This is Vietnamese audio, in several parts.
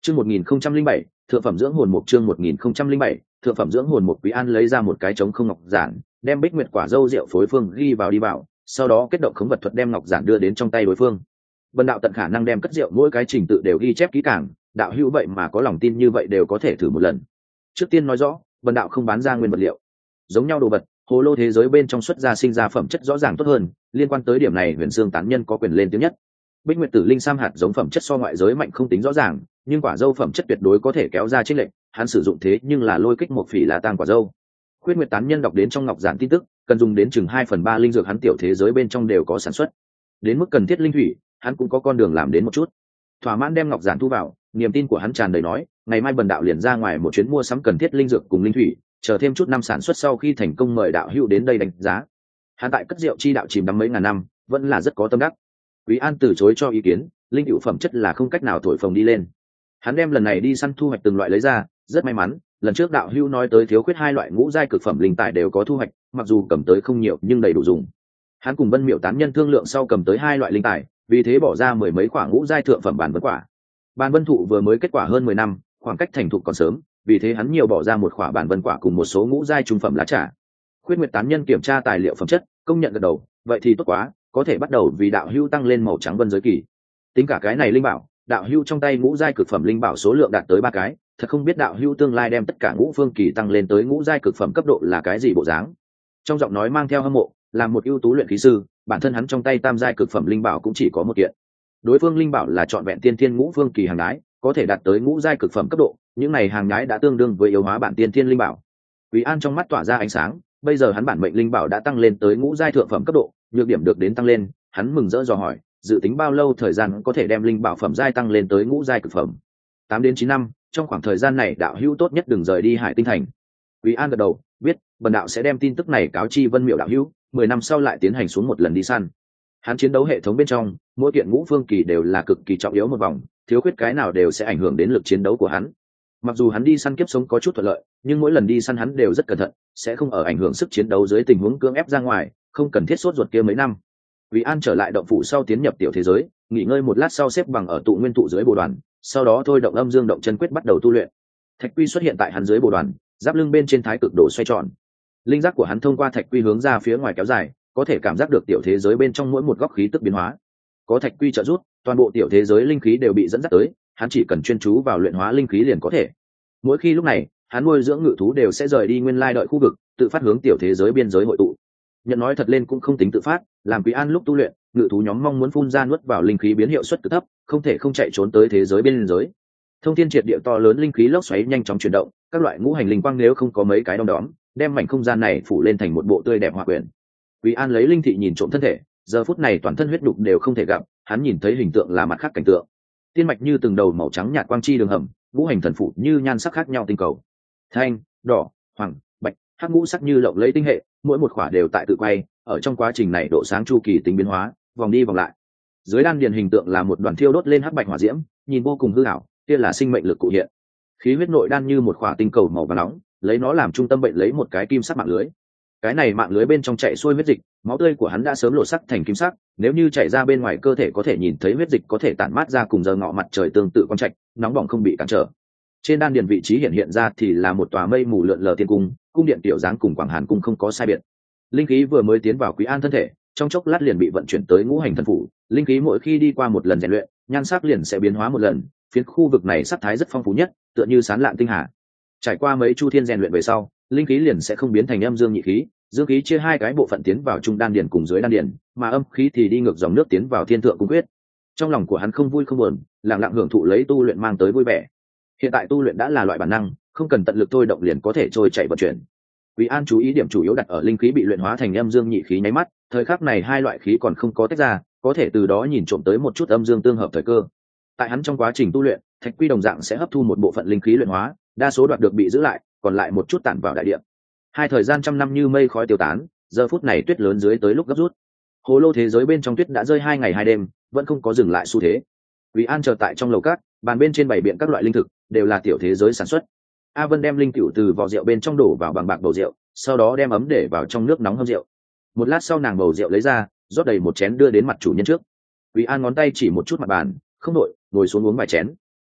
Chương 1007, thượng phẩm dưỡng hồn mục. Chương 1007, thượng phẩm dưỡng hồn mục. Quý An lấy ra một cái trống không ngọc giản, đem Bích Nguyệt quả dâu rượu phối phương ghi vào đi vào, sau đó kết động khống vật thuật đem ngọc giản đưa đến trong tay đối phương. Bần đạo tận khả năng đem cất rượu mỗi cái trình tự đều ghi chép kỹ càng, đạo hữu vậy mà có lòng tin như vậy đều có thể thử một lần. Trước tiên nói rõ, bần đạo không bán ra nguyên vật liệu. Giống nhau đồ vật, hồ lô thế giới bên trong xuất ra sinh ra phẩm chất rõ ràng tốt hơn, liên quan tới điểm này Huyền Dương tán nhân có quyền lên tiếng nhất. Bích Nguyệt Tử Linh Sam hạt giống phẩm chất so ngoại giới mạnh không tính rõ ràng, nhưng quả dâu phẩm chất tuyệt đối có thể kéo ra chênh lệch, hắn sử dụng thế nhưng là lôi kích một phỉ là tang quả dâu. Khuyết Nguyệt tán nhân đọc đến trong ngọc giản tin tức, cần dùng đến chừng 2/3 linh dược hắn tiểu thế giới bên trong đều có sản xuất. Đến mức cần thiết linh thủy, hắn cũng có con đường làm đến một chút. Thỏa mãn đem ngọc giản thu vào, niềm tin của hắn tràn đầy nói, ngày mai bần đạo liền ra ngoài một chuyến mua sắm cần thiết linh dược cùng linh thủy, chờ thêm chút năm sản xuất sau khi thành công mời đạo hữu đến đây đánh giá. Hắn tại cất rượu chi đạo chìm đắm mấy ngàn năm, vẫn là rất có tâm đắc. Quý An từ chối cho ý kiến, linh hữu phẩm chất là không cách nào thổi phồng đi lên. Hắn đem lần này đi săn thu hoạch từng loại lấy ra, rất may mắn, lần trước đạo hữu nói tới thiếu khuyết 2 loại ngũ giai cực phẩm linh tài đều có thu hoạch, mặc dù cầm tới không nhiều nhưng đầy đủ dùng. Hắn cùng Vân Miểu tán nhân thương lượng sau cầm tới 2 loại linh tài, vì thế bỏ ra 10 mấy quả ngũ giai thượng phẩm bản vân quả. Bản vân thụ vừa mới kết quả hơn 10 năm, khoảng cách thành thục còn sớm, vì thế hắn nhiều bỏ ra một quả bản vân quả cùng một số ngũ giai trung phẩm lá trà. Khuyết Nguyệt tán nhân kiểm tra tài liệu phẩm chất, công nhận gật đầu, vậy thì tốt quá, có thể bắt đầu vì đạo hữu tăng lên màu trắng vân giới kỳ. Tính cả cái này linh bảo, đạo hữu trong tay ngũ giai cực phẩm linh bảo số lượng đạt tới 3 cái, thật không biết đạo hữu tương lai đem tất cả ngũ phương kỳ tăng lên tới ngũ giai cực phẩm cấp độ là cái gì bộ dáng. Trong giọng nói mang theo hâm mộ, làm một ưu tú luyện khí sư, bản thân hắn trong tay tam giai cực phẩm linh bảo cũng chỉ có một kiện. Đối phương linh bảo là trọn vẹn tiên thiên ngũ phương kỳ hàng đái, có thể đạt tới ngũ giai cực phẩm cấp độ, những này hàng nhái đã tương đương với yếu hóa bản tiên thiên linh bảo. Quý An trong mắt tỏa ra ánh sáng, bây giờ hắn bản mệnh linh bảo đã tăng lên tới ngũ giai thượng phẩm cấp độ, nhược điểm được đến tăng lên, hắn mừng rỡ dò hỏi, dự tính bao lâu thời gian có thể đem linh bảo phẩm giai tăng lên tới ngũ giai cực phẩm? 8 đến 9 năm, trong khoảng thời gian này đạo hữu tốt nhất đừng rời đi Hải Tinh Thành. Quý An gật đầu, biết, bần đạo sẽ đem tin tức này cáo chi Vân Miểu đạo hữu, 10 năm sau lại tiến hành xuống một lần đi săn. Hắn chiến đấu hệ thống bên trong, mỗi kiện ngũ phương kỳ đều là cực kỳ trọng yếu một vòng, thiếu khuyết cái nào đều sẽ ảnh hưởng đến lực chiến đấu của hắn. Mặc dù hắn đi săn kiếp sống có chút thuận lợi, nhưng mỗi lần đi săn hắn đều rất cẩn thận, sẽ không ở ảnh hưởng sức chiến đấu dưới tình huống cưỡng ép ra ngoài, không cần thiết sốt ruột kia mấy năm. Quý An trở lại động phủ sau tiến nhập tiểu thế giới, nghỉ ngơi một lát sau xếp bằng ở tụ nguyên tụ dưới bồ đoàn, sau đó thôi động âm dương động chân quyết bắt đầu tu luyện. Thạch quy xuất hiện tại hắn dưới bồ đoàn, giáp lưng bên trên thái cực đồ xoay tròn. Linh giác của hắn thông qua thạch quy hướng ra phía ngoài kéo dài, có thể cảm giác được tiểu thế giới bên trong mỗi một góc khí tức biến hóa. Có thạch quy trợ giúp, toàn bộ tiểu thế giới linh khí đều bị dẫn dắt tới, hắn chỉ cần chuyên chú vào luyện hóa linh khí liền có thể. Mỗi khi lúc này, hắn nuôi dưỡng ngự thú đều sẽ rời đi nguyên lai đợi khu vực, tự phát hướng tiểu thế giới biên giới hội tụ. Nhận nói thật lên cũng không tính tự phát, làm Quý An lúc tu luyện, ngự thú nhóm mong muốn phun ra nuốt vào linh khí biến hiệu suất cực thấp, không thể không chạy trốn tới thế giới biên giới. Thông thiên triệt địa to lớn linh khí lốc xoáy nhanh chóng chuyển động, các loại ngũ hành linh quang nếu không có mấy cái đom đóm, đem mảnh không gian này phủ lên thành một bộ tươi đẹp hòa quyển. Quý An lấy linh thị nhìn trộm thân thể, giờ phút này toàn thân huyết đục đều không thể gặp, hắn nhìn thấy hình tượng là mặt khác cảnh tượng. Tiên mạch như từng đầu màu trắng nhạt quang chi đường hầm, ngũ hành thần phụ như nhan sắc khác nhau tinh cầu. Thanh, đỏ, hoàng, bạch, hắc ngũ sắc như lộng lấy tinh hệ, mỗi một khỏa đều tại tự quay, ở trong quá trình này độ sáng chu kỳ tính biến hóa, vòng đi vòng lại. Dưới đan điền hình tượng là một đoàn thiêu đốt lên hắc bạch hỏa diễm, nhìn vô cùng hư ảo, kia là sinh mệnh lực cụ hiện. Khí huyết nội đan như một khỏa tinh cầu màu vàng nóng, lấy nó làm trung tâm bệnh lấy một cái kim sắc mạng lưới. Cái này mạng lưới bên trong chạy xuôi huyết dịch, máu tươi của hắn đã sớm lộ sắc thành kim sắc, nếu như chạy ra bên ngoài cơ thể có thể nhìn thấy huyết dịch có thể tản mát ra cùng giờ ngọ mặt trời tương tự quang trạch, nóng bỏng không bị cản trở. Trên đan điền vị trí hiện ra thì là một tòa mây mù lượn lờ tiên cung, cung điện tiểu dáng cùng Quảng Hàn cung không có sai biệt. Linh khí vừa mới tiến vào Quý An thân thể, trong chốc lát liền bị vận chuyển tới ngũ hành thần phủ, linh khí mỗi khi đi qua một lần rèn luyện, nhan sắc liền sẽ biến hóa một lần, phiến khu vực này sắc thái rất phong phú nhất, tựa như sán lạn tinh hà. Trải qua mấy chu thiên rèn luyện về sau, linh khí liền sẽ không biến thành âm dương nhị khí, dương khí chia 2 cái bộ phận tiến vào trung đan điền cùng dưới đan điền, mà âm khí thì đi ngược dòng nước tiến vào thiên thượng cung quyết. Trong lòng của hắn không vui không buồn, lặng lặng hưởng thụ lấy tu luyện mang tới vui vẻ. Hiện tại tu luyện đã là loại bản năng, không cần tận lực thôi động liền có thể trôi chảy vận chuyển. Quý An chú ý điểm chủ yếu đặt ở linh khí bị luyện hóa thành âm dương nhị khí nháy mắt, thời khắc này 2 loại khí còn không có tách ra, có thể từ đó nhìn trộm tới một chút âm dương tương hợp thời cơ. Tại hắn trong quá trình tu luyện, thạch quy đồng dạng sẽ hấp thu một bộ phận linh khí luyện hóa, đa số đoạt được bị giữ lại, còn lại một chút tản vào đại địa. Hai thời gian trăm năm như mây khói tiêu tán, giờ phút này tuyết lớn dưới tới lúc gấp rút. Hồ lô thế giới bên trong tuyết đã rơi 2 ngày 2 đêm, vẫn không có dừng lại xu thế. Quý An chờ tại trong lầu cát, bàn bên trên bày biện các loại linh thực, đều là tiểu thế giới sản xuất. A Vân đem linh cựu từ vỏ rượu bên trong đổ vào bằng bạc bầu rượu, sau đó đem ấm để vào trong nước nóng hâm rượu. Một lát sau nàng bầu rượu lấy ra, rót đầy một chén đưa đến mặt chủ nhân trước. Quý An ngón tay chỉ một chút mặt bàn, không đội, ngồi xuống uống vài chén.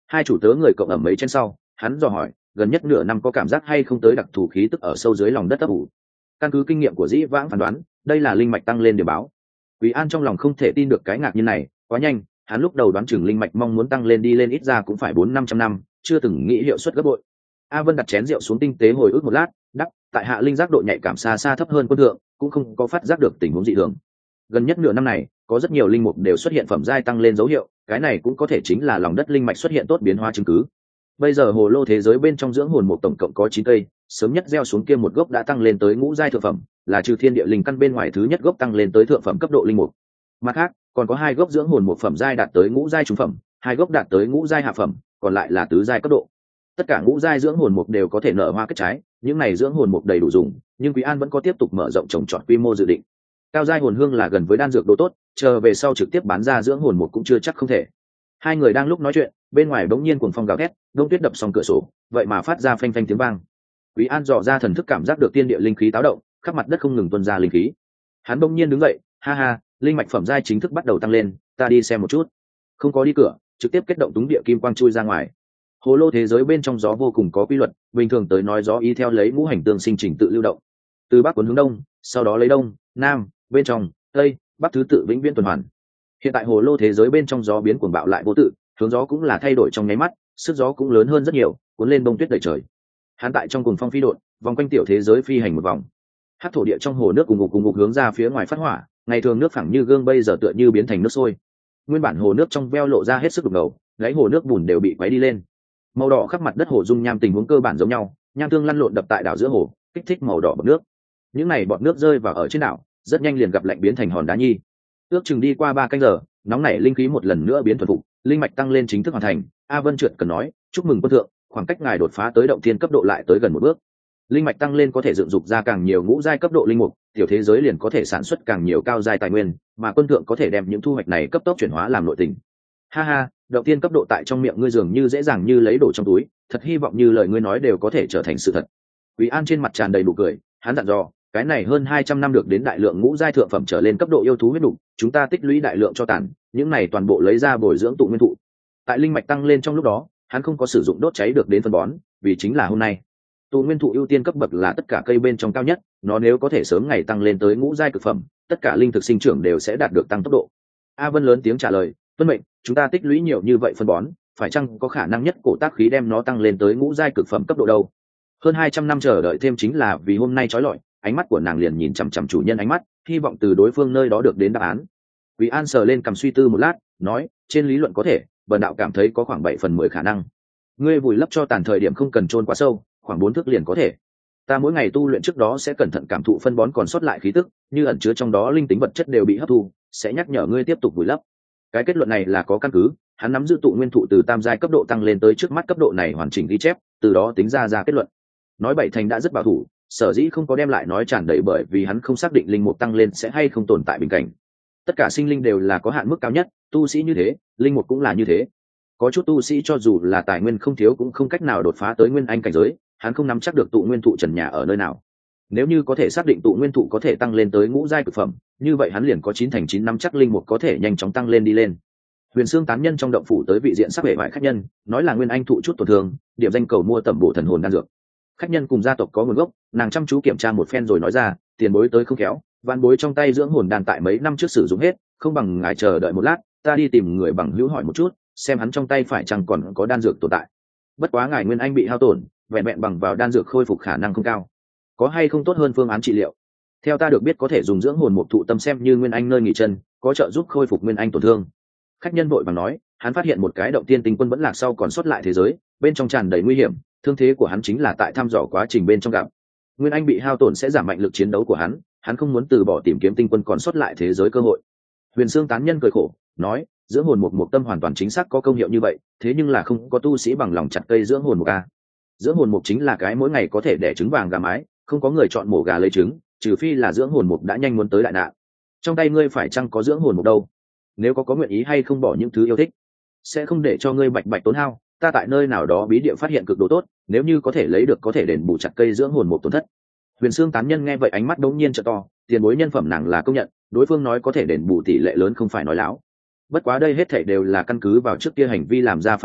Hai chủ tớ người cộng ẩm mấy trên sau, hắn dò hỏi, gần nhất nửa năm có cảm giác hay không tới đặc thù khí tức ở sâu dưới lòng đất ấp ủ. Căn cứ kinh nghiệm của dĩ vãng phán đoán, đây là linh mạch tăng lên điểm báo. Quý An trong lòng không thể tin được cái ngạc nhiên này, quá nhanh, hắn lúc đầu đoán chừng linh mạch mong muốn tăng lên đi lên ít ra cũng phải 400-500 năm, chưa từng nghĩ hiệu suất gấp bội. A Vân đặt chén rượu xuống tinh tế hồi ức một lát, đắp, tại hạ linh giác độ nhạy cảm xa xa thấp hơn quân thượng, cũng không có phát giác được tình huống dị thường. Gần nhất nửa năm này, có rất nhiều linh mục đều xuất hiện phẩm giai tăng lên dấu hiệu, cái này cũng có thể chính là lòng đất linh mạch xuất hiện tốt biến hóa chứng cứ. Bây giờ hồ lô thế giới bên trong dưỡng hồn mục tổng cộng có 9 cây, sớm nhất gieo xuống kia một gốc đã tăng lên tới ngũ giai thượng phẩm, là trừ thiên địa linh căn bên ngoài thứ nhất gốc tăng lên tới thượng phẩm cấp độ linh mục. Mặt khác, còn có 2 gốc dưỡng hồn mục phẩm giai đạt tới ngũ giai trung phẩm, 2 gốc đạt tới ngũ giai hạ phẩm, còn lại là tứ giai cấp độ. Tất cả ngũ giai dưỡng hồn mục đều có thể nở hoa kết trái, những này dưỡng hồn mục đầy đủ dùng, nhưng Quý An vẫn có tiếp tục mở rộng trồng trọt quy mô dự định. Cao giai hồn hương là gần với đan dược độ tốt, chờ về sau trực tiếp bán ra dưỡng hồn mục cũng chưa chắc không thể. Hai người đang lúc nói chuyện, bên ngoài bỗng nhiên cuồng phong gào thét, đông tuyết đập xong cửa sổ, vậy mà phát ra phanh phanh tiếng vang. Quý An dò ra thần thức cảm giác được tiên địa linh khí táo động, khắp mặt đất không ngừng tuôn ra linh khí. Hắn bỗng nhiên đứng dậy, ha ha, linh mạch phẩm giai chính thức bắt đầu tăng lên, ta đi xem một chút. Không có đi cửa, trực tiếp kết động túng địa kim quang chui ra ngoài. Hồ lô thế giới bên trong gió vô cùng có quy luật, bình thường tới nói gió y theo lấy ngũ hành tương sinh trình tự lưu động. Từ bắc cuốn hướng đông, sau đó lấy đông, nam, bên trong, tây, bắc thứ tự vĩnh viễn tuần hoàn. Hiện tại hồ lô thế giới bên trong gió biến cuồng bạo lại vô tự, hướng gió cũng là thay đổi trong nháy mắt, sức gió cũng lớn hơn rất nhiều, cuốn lên bông tuyết đầy trời. Hắn tại trong cuồng phong phi độn, vòng quanh tiểu thế giới phi hành một vòng. Hắc thổ địa trong hồ nước cùng ngục hướng ra phía ngoài phát hỏa, ngày thường nước phẳng như gương bây giờ tựa như biến thành nước sôi. Nguyên bản hồ nước trong veo lộ ra hết sức đục ngầu, gáy hồ nước bùn đều bị quấy đi lên. Màu đỏ khắp mặt đất hồ dung nham tình huống cơ bản giống nhau, nham tương lăn lộn đập tại đảo giữa hồ, kích thích màu đỏ bọt nước. Những này bọt nước rơi vào ở trên đảo, rất nhanh liền gặp lạnh biến thành hòn đá nhi. Ước chừng đi qua 3 canh giờ, nóng nảy linh khí một lần nữa biến thuần phục, linh mạch tăng lên chính thức hoàn thành. A Vân trượt cần nói, chúc mừng quân thượng, khoảng cách ngài đột phá tới động thiên cấp độ lại tới gần một bước. Linh mạch tăng lên có thể dựng dục ra càng nhiều ngũ giai cấp độ linh mục, tiểu thế giới liền có thể sản xuất càng nhiều cao giai tài nguyên, mà quân thượng có thể đem những thu hoạch này cấp tốc chuyển hóa làm nội tình. Ha ha, động thiên cấp độ tại trong miệng ngươi dường như dễ dàng như lấy đồ trong túi, thật hy vọng như lời ngươi nói đều có thể trở thành sự thật. Quý An trên mặt tràn đầy nụ cười, hắn dặn dò, cái này hơn 200 năm được đến đại lượng ngũ giai thượng phẩm trở lên cấp độ yêu thú huyết đủ, chúng ta tích lũy đại lượng cho tàn, những này toàn bộ lấy ra bồi dưỡng tụ nguyên thụ. Tại linh mạch tăng lên trong lúc đó, hắn không có sử dụng đốt cháy được đến phân bón, vì chính là hôm nay. Tụ nguyên thụ ưu tiên cấp bậc là tất cả cây bên trong cao nhất, nó nếu có thể sớm ngày tăng lên tới ngũ giai cực phẩm, tất cả linh thực sinh trưởng đều sẽ đạt được tăng tốc độ. A Vân lớn tiếng trả lời, tuân mệnh, chúng ta tích lũy nhiều như vậy phân bón, phải chăng có khả năng nhất cổ tác khí đem nó tăng lên tới ngũ giai cực phẩm cấp độ đâu? Hơn 200 năm chờ đợi thêm chính là vì hôm nay trói lọi, ánh mắt của nàng liền nhìn chằm chằm chủ nhân ánh mắt, hy vọng từ đối phương nơi đó được đến đáp án. Quý An sờ lên cầm suy tư một lát, nói, trên lý luận có thể, bần đạo cảm thấy có khoảng 7/10 khả năng. Ngươi vùi lấp cho tàn thời điểm không cần chôn quá sâu, khoảng 4 thước liền có thể. Ta mỗi ngày tu luyện trước đó sẽ cẩn thận cảm thụ phân bón còn sót lại khí tức, như ẩn chứa trong đó linh tính vật chất đều bị hấp thu, sẽ nhắc nhở ngươi tiếp tục vùi lấp. Cái kết luận này là có căn cứ, hắn nắm giữ tụ nguyên thụ từ tam giai cấp độ tăng lên tới trước mắt cấp độ này hoàn chỉnh ghi chép, từ đó tính ra kết luận. Nói bảy thành đã rất bảo thủ, sở dĩ không có đem lại nói tràn đầy bởi vì hắn không xác định linh mục tăng lên sẽ hay không tồn tại bình cảnh. Tất cả sinh linh đều là có hạn mức cao nhất, tu sĩ như thế, linh mục cũng là như thế. Có chút tu sĩ cho dù là tài nguyên không thiếu cũng không cách nào đột phá tới nguyên anh cảnh giới, hắn không nắm chắc được tụ nguyên thụ trần nhà ở nơi nào. Nếu như có thể xác định tụ nguyên thụ có thể tăng lên tới ngũ giai cực phẩm, như vậy hắn liền có 9/9 nắm chắc linh mục có thể nhanh chóng tăng lên đi lên. Huyền Xương tán nhân trong động phủ tới vị diện sắc hệ bại khách nhân, nói là nguyên anh thụ chút tổn thương, điểm danh cầu mua tẩm bổ thần hồn đan dược. Khách nhân cùng gia tộc có nguồn gốc, nàng chăm chú kiểm tra một phen rồi nói ra, tiền bối tới không khéo, van bối trong tay dưỡng hồn đan tại mấy năm trước sử dụng hết, không bằng ngài chờ đợi một lát, ta đi tìm người bằng hữu hỏi một chút, xem hắn trong tay phải chăng còn có đan dược tồn tại. Bất quá ngài nguyên anh bị hao tổn, vẹn vẹn bằng vào đan dược khôi phục khả năng không cao, có hay không tốt hơn phương án trị liệu? Theo ta được biết có thể dùng dưỡng hồn một thụ tâm xem như nguyên anh nơi nghỉ chân, có trợ giúp khôi phục nguyên anh tổn thương. Khách nhân vội vàng nói, hắn phát hiện một cái động tiên tinh quân vẫn lạc sau còn sót lại thế giới, bên trong tràn đầy nguy hiểm, thương thế của hắn chính là tại thăm dò quá trình bên trong gặp. Nguyên anh bị hao tổn sẽ giảm mạnh lực chiến đấu của hắn không muốn từ bỏ tìm kiếm tinh quân còn sót lại thế giới cơ hội. Huyền Xương tán nhân cười khổ, nói, dưỡng hồn một tâm hoàn toàn chính xác có công hiệu như vậy, thế nhưng là không có tu sĩ bằng lòng chặt cây dưỡng hồn một a. Dưỡng hồn mục chính là cái mỗi ngày có thể đẻ trứng vàng gà mái, không có người chọn mổ gà lấy trứng, trừ phi là dưỡng hồn mục đã nhanh muốn tới đại nạn. Trong tay ngươi phải chăng có dưỡng hồn mục đâu? Nếu có nguyện ý hay không bỏ những thứ yêu thích, sẽ không để cho ngươi bạch bạch tốn hao. Ta tại nơi nào đó bí địa phát hiện cực độ tốt, nếu như có thể lấy được có thể đền bù chặt cây dưỡng hồn mục tổn thất. Huyền Xương tán nhân nghe vậy ánh mắt đống nhiên trợ to, tiền bối nhân phẩm nàng là công nhận, đối phương nói có thể đền bù tỷ lệ lớn không phải nói láo. Bất quá đây hết thảy đều là căn cứ vào trước kia hành vi làm ra phán đoán,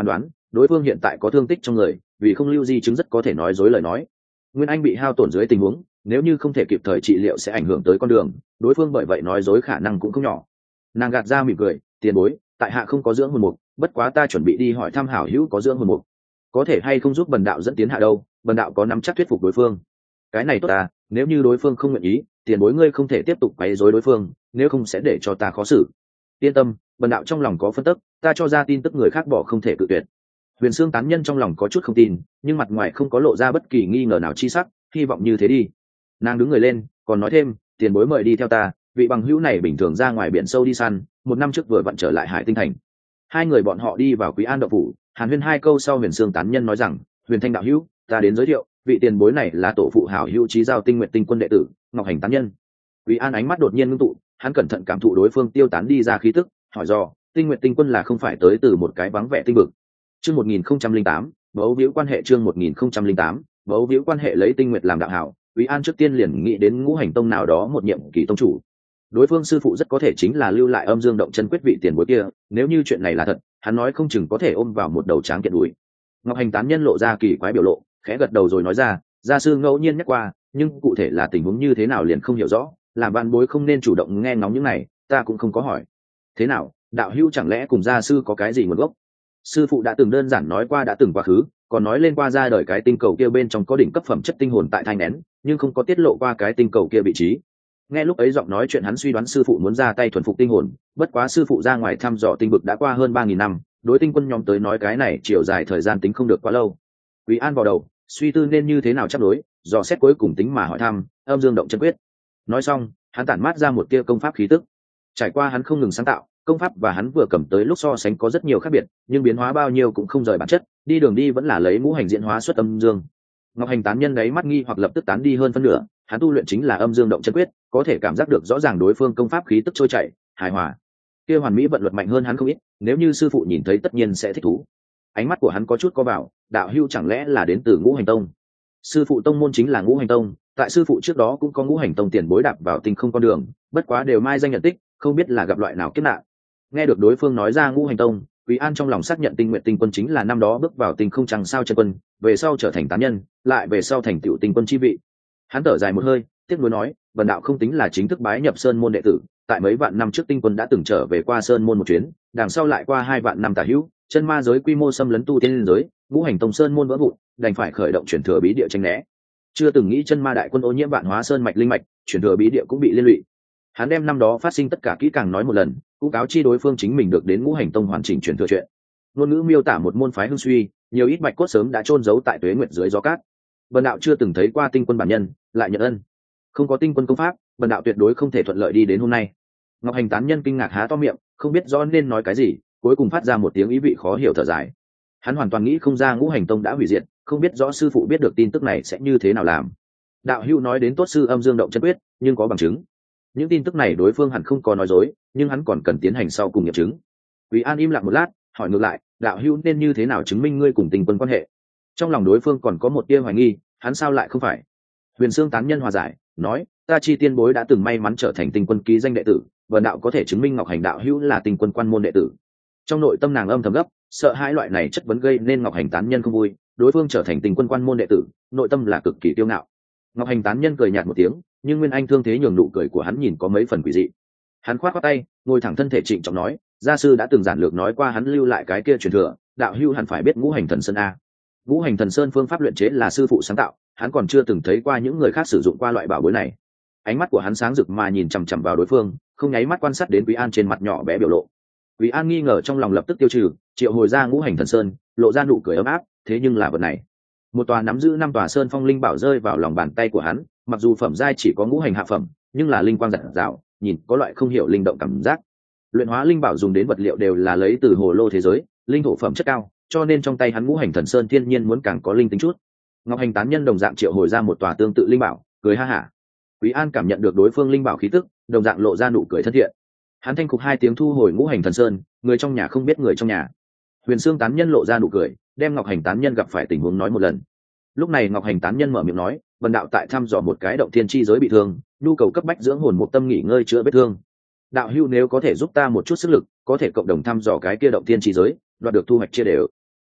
đối phương hiện tại có thương tích trong người, vì không lưu di chứng rất có thể nói dối lời nói. Nguyên Anh bị hao tổn dưới tình huống, nếu như không thể kịp thời trị liệu sẽ ảnh hưởng tới con đường, đối phương bởi vậy nói dối khả năng cũng không nhỏ. Nàng gạt ra mỉm cười, tiền bối, tại hạ không có dưỡng hồn mục, bất quá ta chuẩn bị đi hỏi thăm hảo hữu có dưỡng hồn mục, có thể hay không giúp bần đạo dẫn tiến hạ đâu, bần đạo có nắm chắc thuyết phục đối phương. Cái này tốt ta, nếu như đối phương không nguyện ý, tiền bối ngươi không thể tiếp tục quấy rối đối phương, nếu không sẽ để cho ta khó xử. Yên tâm, bần đạo trong lòng có phân tức, ta cho ra tin tức người khác bỏ không thể cự tuyệt. Huyền Xương tán nhân trong lòng có chút không tin, nhưng mặt ngoài không có lộ ra bất kỳ nghi ngờ nào chi sắc, hy vọng như thế đi. Nàng đứng người lên, còn nói thêm, tiền bối mời đi theo ta, vị bằng hữu này bình thường ra ngoài biển sâu đi săn, 1 năm trước vừa vặn trở lại Hải Tinh thành. Hai người bọn họ đi vào Quý An động phủ, hàn huyên 2 câu sau, Huyền Xương tán nhân nói rằng, Huyền Thanh đạo hữu, ta đến giới thiệu, vị tiền bối này là tổ phụ hảo hữu Chí Giao Tinh Nguyện Tinh quân đệ tử, Ngọc Hành tán nhân. Quý An ánh mắt đột nhiên ngưng tụ, hắn cẩn thận cảm thụ đối phương tiêu tán đi ra khí tức, hỏi dò, Tinh Nguyện Tinh quân là không phải tới từ một cái vắng vẻ tinh vực. Chương 1008, bấu víu quan hệ. Chương 1008, bấu víu quan hệ. Lấy Tinh Nguyệt làm đạo hảo, Quý An trước tiên liền nghĩ đến Ngũ Hành tông nào đó một nhiệm kỳ tông chủ. Đối phương sư phụ rất có thể chính là lưu lại Âm Dương động chân quyết vị tiền bối kia, nếu như chuyện này là thật, hắn nói không chừng có thể ôm vào một đầu tráng kiện đuổi. Ngọc Hành tán nhân lộ ra kỳ quái biểu lộ, khẽ gật đầu rồi nói ra, gia sư ngẫu nhiên nhắc qua, nhưng cụ thể là tình huống như thế nào liền không hiểu rõ, làm bạn bối không nên chủ động nghe ngóng những này, ta cũng không có hỏi. Thế nào, đạo hữu chẳng lẽ cùng gia sư có cái gì nguồn gốc? Sư phụ đã từng đơn giản nói qua đã từng quá khứ, còn nói lên qua ra đời cái tinh cầu kia bên trong có đỉnh cấp phẩm chất tinh hồn tại thai nén, nhưng không có tiết lộ qua cái tinh cầu kia vị trí. Nghe lúc ấy giọng nói chuyện, hắn suy đoán sư phụ muốn ra tay thuần phục tinh hồn, bất quá sư phụ ra ngoài thăm dò tinh vực đã qua hơn 3.000 năm, đối tinh quân nhóm tới nói cái này chiều dài thời gian tính không được quá lâu. Quý An vào đầu, suy tư nên như thế nào chấp đối, dò xét cuối cùng tính mà hỏi thăm, Âm Dương động chân quyết. Nói xong, hắn tản mát ra một tia công pháp khí tức. Trải qua hắn không ngừng sáng tạo, công pháp và hắn vừa cầm tới lúc so sánh có rất nhiều khác biệt, nhưng biến hóa bao nhiêu cũng không rời bản chất, đi đường đi vẫn là lấy ngũ hành diễn hóa xuất âm dương. Ngọc Hành tán nhân đấy mắt nghi hoặc lập tức tán đi hơn phân nửa, hắn tu luyện chính là Âm Dương động chân quyết, có thể cảm giác được rõ ràng đối phương công pháp khí tức trôi chảy, hài hòa. Kia hoàn mỹ vận luật mạnh hơn hắn không ít, nếu như sư phụ nhìn thấy tất nhiên sẽ thích thú. Ánh mắt của hắn có chút co vào, đạo hữu chẳng lẽ là đến từ Ngũ Hành tông? Sư phụ tông môn chính là Ngũ Hành tông, tại sư phụ trước đó cũng có Ngũ Hành tông tiền bối đạp vào tinh không con đường, bất quá đều mai danh nhận tích, không biết là gặp loại nào kiếp nạn. Nghe được đối phương nói ra Ngũ Hành tông, Quý An trong lòng xác nhận Tinh Nguyện Tinh quân chính là năm đó bước vào tinh không chẳng sao chân quân, về sau trở thành tán nhân, lại về sau thành tựu tinh quân chi vị. Hắn thở dài một hơi, tiếc nuối nói, vần đạo không tính là chính thức bái nhập sơn môn đệ tử, tại mấy vạn năm trước tinh quân đã từng trở về qua sơn môn một chuyến, đằng sau lại qua 2 vạn năm tả hữu, chân ma giới quy mô xâm lấn tu tiên giới, Ngũ Hành tông sơn môn vỡ vụn, đành phải khởi động chuyển thừa bí địa tranh né. Chưa từng nghĩ chân ma đại quân ô nhiễm vạn hóa sơn mạch linh mạch, chuyển thừa bí địa cũng bị liên lụy. Hắn đem năm đó phát sinh tất cả kỹ càng nói một lần, cũng cáo chi đối phương chính mình được đến Ngũ Hành tông hoàn chỉnh chuyển thừa chuyện. Ngôn ngữ miêu tả một môn phái hưng suy, nhiều ít bạch cốt sớm đã chôn giấu tại tuế nguyệt dưới gió cát. Bần đạo chưa từng thấy qua tinh quân bản nhân, lại nhận ân. Không có tinh quân công pháp, bần đạo tuyệt đối không thể thuận lợi đi đến hôm nay. Ngọc Hành tán nhân kinh ngạc há to miệng, không biết rõ nên nói cái gì, cuối cùng phát ra một tiếng ý vị khó hiểu thở dài. Hắn hoàn toàn nghĩ không ra Ngũ Hành tông đã hủy diệt, không biết rõ sư phụ biết được tin tức này sẽ như thế nào làm. Đạo hữu nói đến tốt sư Âm Dương động chân quyết, nhưng có bằng chứng. Những tin tức này đối phương hẳn không có nói dối, nhưng hắn còn cần tiến hành sau cùng nghiệm chứng. Quý An im lặng một lát, hỏi ngược lại, đạo hữu nên như thế nào chứng minh ngươi cùng tinh quân quan hệ? Trong lòng đối phương còn có một tia hoài nghi, hắn sao lại không phải? Huyền Xương tán nhân hòa giải, nói, ta chi tiên bối đã từng may mắn trở thành tinh quân ký danh đệ tử, vần đạo có thể chứng minh Ngọc Hành đạo hữu là tinh quân quan môn đệ tử. Trong nội tâm nàng âm thầm gấp, sợ hai loại này chất vấn gây nên Ngọc Hành tán nhân không vui, đối phương trở thành tinh quân quan môn đệ tử, nội tâm là cực kỳ kiêu ngạo. Ngọc Hành tán nhân cười nhạt một tiếng, nhưng Nguyên Anh thương thế nhường nụ cười của hắn nhìn có mấy phần quỷ dị. Hắn khoát khoát tay, ngồi thẳng thân thể trịnh trọng nói, gia sư đã từng giản lược nói qua hắn lưu lại cái kia truyền thừa, đạo hữu hẳn phải biết Ngũ Hành thần sơn a. Ngũ Hành thần sơn phương pháp luyện chế là sư phụ sáng tạo, hắn còn chưa từng thấy qua những người khác sử dụng qua loại bảo bối này. Ánh mắt của hắn sáng rực mà nhìn chằm chằm vào đối phương, không nháy mắt quan sát đến Quý An trên mặt nhỏ bé biểu lộ. Quý An nghi ngờ trong lòng lập tức tiêu trừ, triệu hồi ra Ngũ Hành thần sơn, lộ ra nụ cười ấm áp, thế nhưng là vật này. Một tòa nắm giữ 5 tòa sơn phong linh bảo rơi vào lòng bàn tay của hắn, mặc dù phẩm giai chỉ có ngũ hành hạ phẩm, nhưng là linh quang rạng rào, nhìn có loại không hiểu linh động cảm giác. Luyện hóa linh bảo dùng đến vật liệu đều là lấy từ hồ lô thế giới, linh thổ phẩm chất cao, cho nên trong tay hắn Ngũ Hành thần sơn thiên nhiên muốn càng có linh tính chút. Ngọc Hành tán nhân đồng dạng triệu hồi ra một tòa tương tự linh bảo, cười ha hả. Quý An cảm nhận được đối phương linh bảo khí tức, đồng dạng lộ ra nụ cười thân thiện. Hắn thanh cục 2 tiếng thu hồi Ngũ Hành thần sơn, người trong nhà không biết người trong nhà. Huyền Xương tán nhân lộ ra nụ cười, đem Ngọc Hành tán nhân gặp phải tình huống nói một lần. Lúc này Ngọc Hành tán nhân mở miệng nói, vần đạo tại thăm dò một cái động thiên chi giới bị thương, nhu cầu cấp bách dưỡng hồn một tâm nghỉ ngơi chữa vết thương. Đạo hữu nếu có thể giúp ta một chút sức lực, có thể cộng đồng thăm dò cái kia động thiên chi giới, đoạt được thu hoạch chia đều.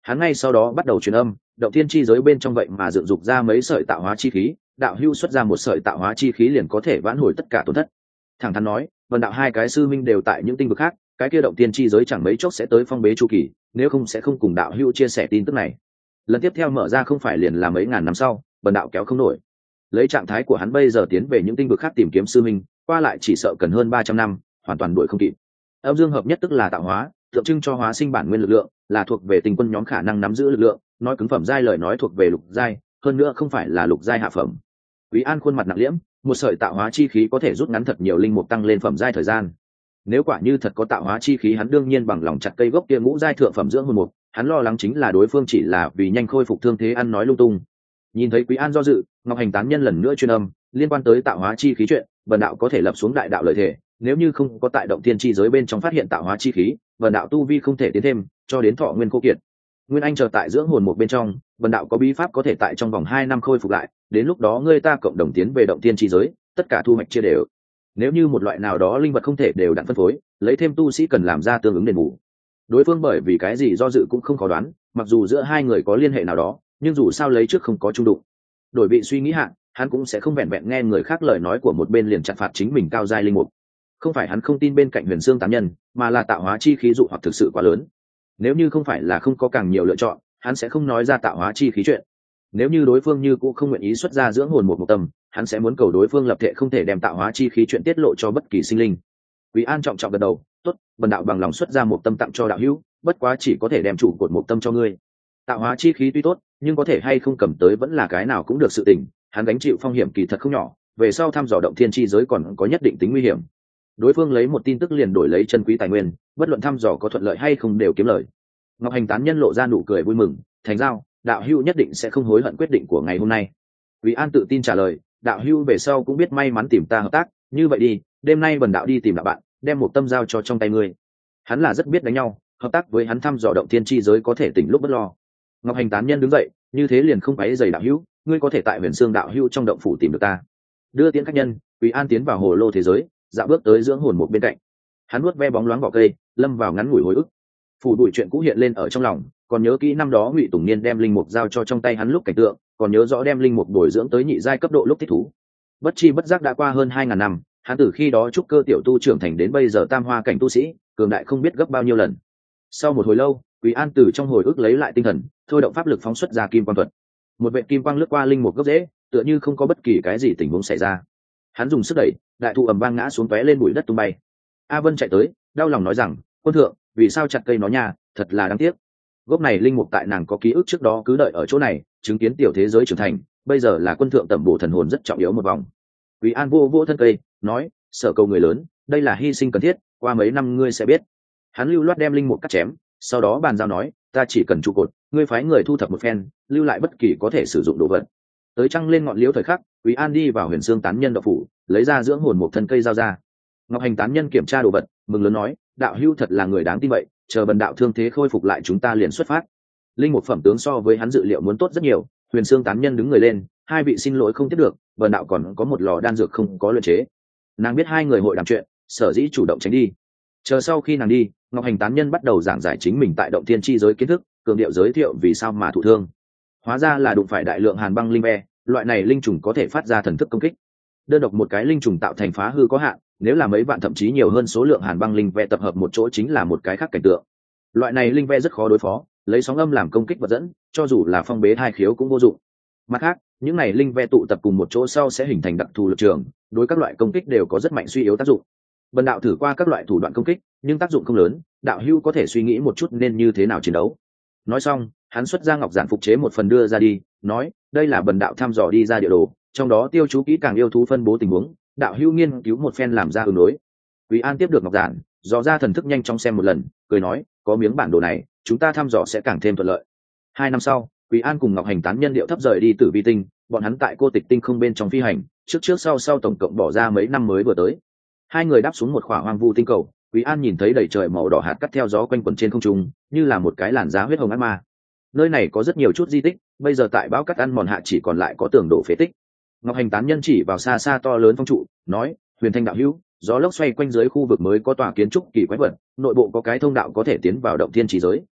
Hắn ngay sau đó bắt đầu truyền âm, động thiên chi giới bên trong vậy mà dựng dục ra mấy sợi tạo hóa chi khí, đạo hưu xuất ra một sợi tạo hóa chi khí liền có thể vãn hồi tất cả tổn thất. Thẳng thắn nói, vần đạo hai cái sư minh đều tại những tinh vực khác, cái kia động thiên chi giới chẳng mấy chốc sẽ tới phong bế chu kỳ, nếu không sẽ không cùng đạo hưu chia sẻ tin tức này. Lần tiếp theo mở ra không phải liền là mấy ngàn năm sau, vần đạo kéo không nổi. Lấy trạng thái của hắn bây giờ tiến về những tinh vực khác tìm kiếm sư minh, qua lại chỉ sợ cần hơn 300 năm, hoàn toàn đuổi không kịp. Âm dương hợp nhất tức là tạo hóa, tượng trưng cho hóa sinh bản nguyên lực lượng, là thuộc về tinh quân nhóm khả năng nắm giữ lực lượng, nói cứng phẩm giai lời nói thuộc về lục giai, hơn nữa không phải là lục giai hạ phẩm. Quý An khuôn mặt nặng liễm, một sợi tạo hóa chi khí có thể rút ngắn thật nhiều linh mục tăng lên phẩm giai thời gian. Nếu quả như thật có tạo hóa chi khí, hắn đương nhiên bằng lòng chặt cây gốc kia ngũ giai thượng phẩm dưỡng hồn mục, hắn lo lắng chính là đối phương chỉ là vì nhanh khôi phục thương thế ăn nói lung tung. Nhìn thấy Quý An do dự, Ngọc Hành tán nhân lần nữa truyền âm, liên quan tới tạo hóa chi khí chuyện, vần đạo có thể lập xuống đại đạo lợi thể, nếu như không có tại động thiên chi giới bên trong phát hiện tạo hóa chi khí, vần đạo tu vi không thể tiến thêm, cho đến thọ nguyên khô kiệt. Nguyên anh chờ tại dưỡng hồn một bên trong, vần đạo có bí pháp có thể tại trong vòng 2 năm khôi phục lại, đến lúc đó ngươi ta cộng đồng tiến về động thiên chi giới, tất cả thu hoạch chia đều. Nếu như một loại nào đó linh vật không thể đều đặn phân phối, lấy thêm tu sĩ cần làm ra tương ứng đền bù. Đối phương bởi vì cái gì do dự cũng không khó đoán, mặc dù giữa hai người có liên hệ nào đó, nhưng dù sao lấy trước không có chung đụng. Đổi vị suy nghĩ hạn, hắn cũng sẽ không vẹn vẹn nghe người khác lời nói của một bên liền chặn phạt chính mình cao giai linh mục. Không phải hắn không tin bên cạnh Huyền Xương tán nhân, mà là tạo hóa chi khí dụ hoặc thực sự quá lớn. Nếu như không phải là không có càng nhiều lựa chọn, hắn sẽ không nói ra tạo hóa chi khí chuyện. Nếu như đối phương như cũng không nguyện ý xuất ra dưỡng hồn một tâm, hắn sẽ muốn cầu đối phương lập thể không thể đem tạo hóa chi khí chuyện tiết lộ cho bất kỳ sinh linh. Quý An trọng trọng gật đầu, tốt, bần đạo bằng lòng xuất ra một tâm tặng cho đạo hữu, bất quá chỉ có thể đem chủ cột một tâm cho ngươi. Tạo hóa chi khí tuy tốt, nhưng có thể hay không cầm tới vẫn là cái nào cũng được sự tình, hắn gánh chịu phong hiểm kỳ thật không nhỏ, về sau thăm dò động thiên chi giới còn có nhất định tính nguy hiểm. Đối phương lấy một tin tức liền đổi lấy chân quý tài nguyên, bất luận thăm dò có thuận lợi hay không đều kiếm lời. Ngọc Hành tán nhân lộ ra nụ cười vui mừng, thành giao, đạo hữu nhất định sẽ không hối hận quyết định của ngày hôm nay. Quý An tự tin trả lời, đạo hữu về sau cũng biết may mắn tìm ta hợp tác, như vậy đi, đêm nay bần đạo đi tìm đạo bạn, đem một tâm giao cho trong tay ngươi. Hắn là rất biết đánh nhau, hợp tác với hắn thăm dò động thiên chi giới có thể tỉnh lúc bất lo. Ngọc Hành tán nhân đứng dậy, như thế liền không váy giày đạo hữu, ngươi có thể tại Huyền Xương đạo hữu trong động phủ tìm được ta. Đưa tiễn khách nhân, Quý An tiến vào hồ lô thế giới, dạo bước tới dưỡng hồn một bên cạnh. Hắn nuốt ve bóng loáng vỏ cây, lâm vào ngắn ngủi hồi ức. Phủ bụi chuyện cũ hiện lên ở trong lòng, còn nhớ kỹ năm đó Ngụy Tùng Niên đem linh mục giao cho trong tay hắn lúc cảnh tượng, còn nhớ rõ đem linh mục bồi dưỡng tới nhị giai cấp độ lúc thích thú. Bất chi bất giác đã qua hơn 2000 năm, hắn từ khi đó trúc cơ tiểu tu trưởng thành đến bây giờ tam hoa cảnh tu sĩ, cường đại không biết gấp bao nhiêu lần. Sau một hồi lâu, Quý An từ trong hồi ức lấy lại tinh thần, thôi động pháp lực phóng xuất ra kim quang thuật. Một vệt kim quang lướt qua linh mục gốc rễ, tựa như không có bất kỳ cái gì tình huống xảy ra. Hắn dùng sức đẩy, đại thụ ầm vang ngã xuống tóe lên bụi đất tung bay. A Vân chạy tới, đau lòng nói rằng, quân thượng, vì sao chặt cây nó nha, thật là đáng tiếc. Gốc này linh mục tại nàng có ký ức trước đó cứ đợi ở chỗ này, chứng kiến tiểu thế giới trưởng thành, bây giờ là quân thượng tẩm bổ thần hồn rất trọng yếu một vòng. Quý An vô vô thân cây, nói, sở cầu người lớn, đây là hy sinh cần thiết, qua mấy năm ngươi sẽ biết. Hắn lưu loát đem linh mục cắt chém, sau đó bàn giao nói, ta chỉ cần trụ cột, ngươi phái người thu thập một phen, lưu lại bất kỳ có thể sử dụng đồ vật. Tới trăng lên ngọn liễu thời khắc, Quý An đi vào Huyền Xương tán nhân đạo phủ, lấy ra dưỡng hồn một thân cây giao ra. Ngọc Hành tán nhân kiểm tra đồ vật, mừng lớn nói, đạo hữu thật là người đáng tin vậy, chờ bần đạo thương thế khôi phục lại chúng ta liền xuất phát. Linh mục phẩm tướng so với hắn dự liệu muốn tốt rất nhiều. Huyền Xương tán nhân đứng người lên, hai vị xin lỗi không tiếp được, bần đạo còn có một lò đan dược không có luyện chế. Nàng biết hai người hội đàm chuyện, sở dĩ chủ động tránh đi. Chờ sau khi nàng đi, Ngọc Hành tán nhân bắt đầu giảng giải chính mình tại động thiên chi giới kiến thức, cường điệu giới thiệu vì sao mà thụ thương. Hóa ra là đụng phải đại lượng hàn băng linh ve, loại này linh trùng có thể phát ra thần thức công kích. Đơn độc một cái linh trùng tạo thành phá hư có hạn, nếu là mấy vạn thậm chí nhiều hơn số lượng hàn băng linh ve tập hợp một chỗ chính là một cái khác cảnh tượng. Loại này linh ve rất khó đối phó, lấy sóng âm làm công kích vật dẫn, cho dù là phong bế hai khiếu cũng vô dụng. Mặt khác, những này linh ve tụ tập cùng một chỗ sau sẽ hình thành đặc thù lực trường, đối các loại công kích đều có rất mạnh suy yếu tác dụng. Bần đạo thử qua các loại thủ đoạn công kích, nhưng tác dụng không lớn, đạo hữu có thể suy nghĩ một chút nên như thế nào chiến đấu. Nói xong, hắn xuất ra ngọc giản phục chế một phần đưa ra đi, nói, đây là bần đạo thăm dò đi ra địa đồ, trong đó tiêu chú kỹ càng yêu thú phân bố tình huống, đạo hữu nghiên cứu một phen làm ra ứng đối. Quý An tiếp được ngọc giản, dò ra thần thức nhanh chóng xem một lần, cười nói, có miếng bản đồ này, chúng ta thăm dò sẽ càng thêm thuận lợi. 2 năm sau, Quý An cùng Ngọc Hành tán nhân điệu thấp rời đi Tử Vi tinh, bọn hắn tại Cô Tịch tinh không bên trong phi hành, trước sau tổng cộng bỏ ra mấy năm mới vừa tới. Hai người đáp xuống một khỏa hoang vu tinh cầu, Quý An nhìn thấy đầy trời màu đỏ hạt cắt theo gió quanh quẩn trên không trung, như là một cái làn giá huyết hồng ác ma. Nơi này có rất nhiều chút di tích, bây giờ tại bão cắt ăn mòn hạ chỉ còn lại có tường đổ phế tích. Ngọc Hành tán nhân chỉ vào xa xa to lớn phong trụ, nói, Huyền Thanh đạo hữu, gió lốc xoay quanh dưới khu vực mới có tòa kiến trúc kỳ quái vật, nội bộ có cái thông đạo có thể tiến vào động thiên chỉ giới.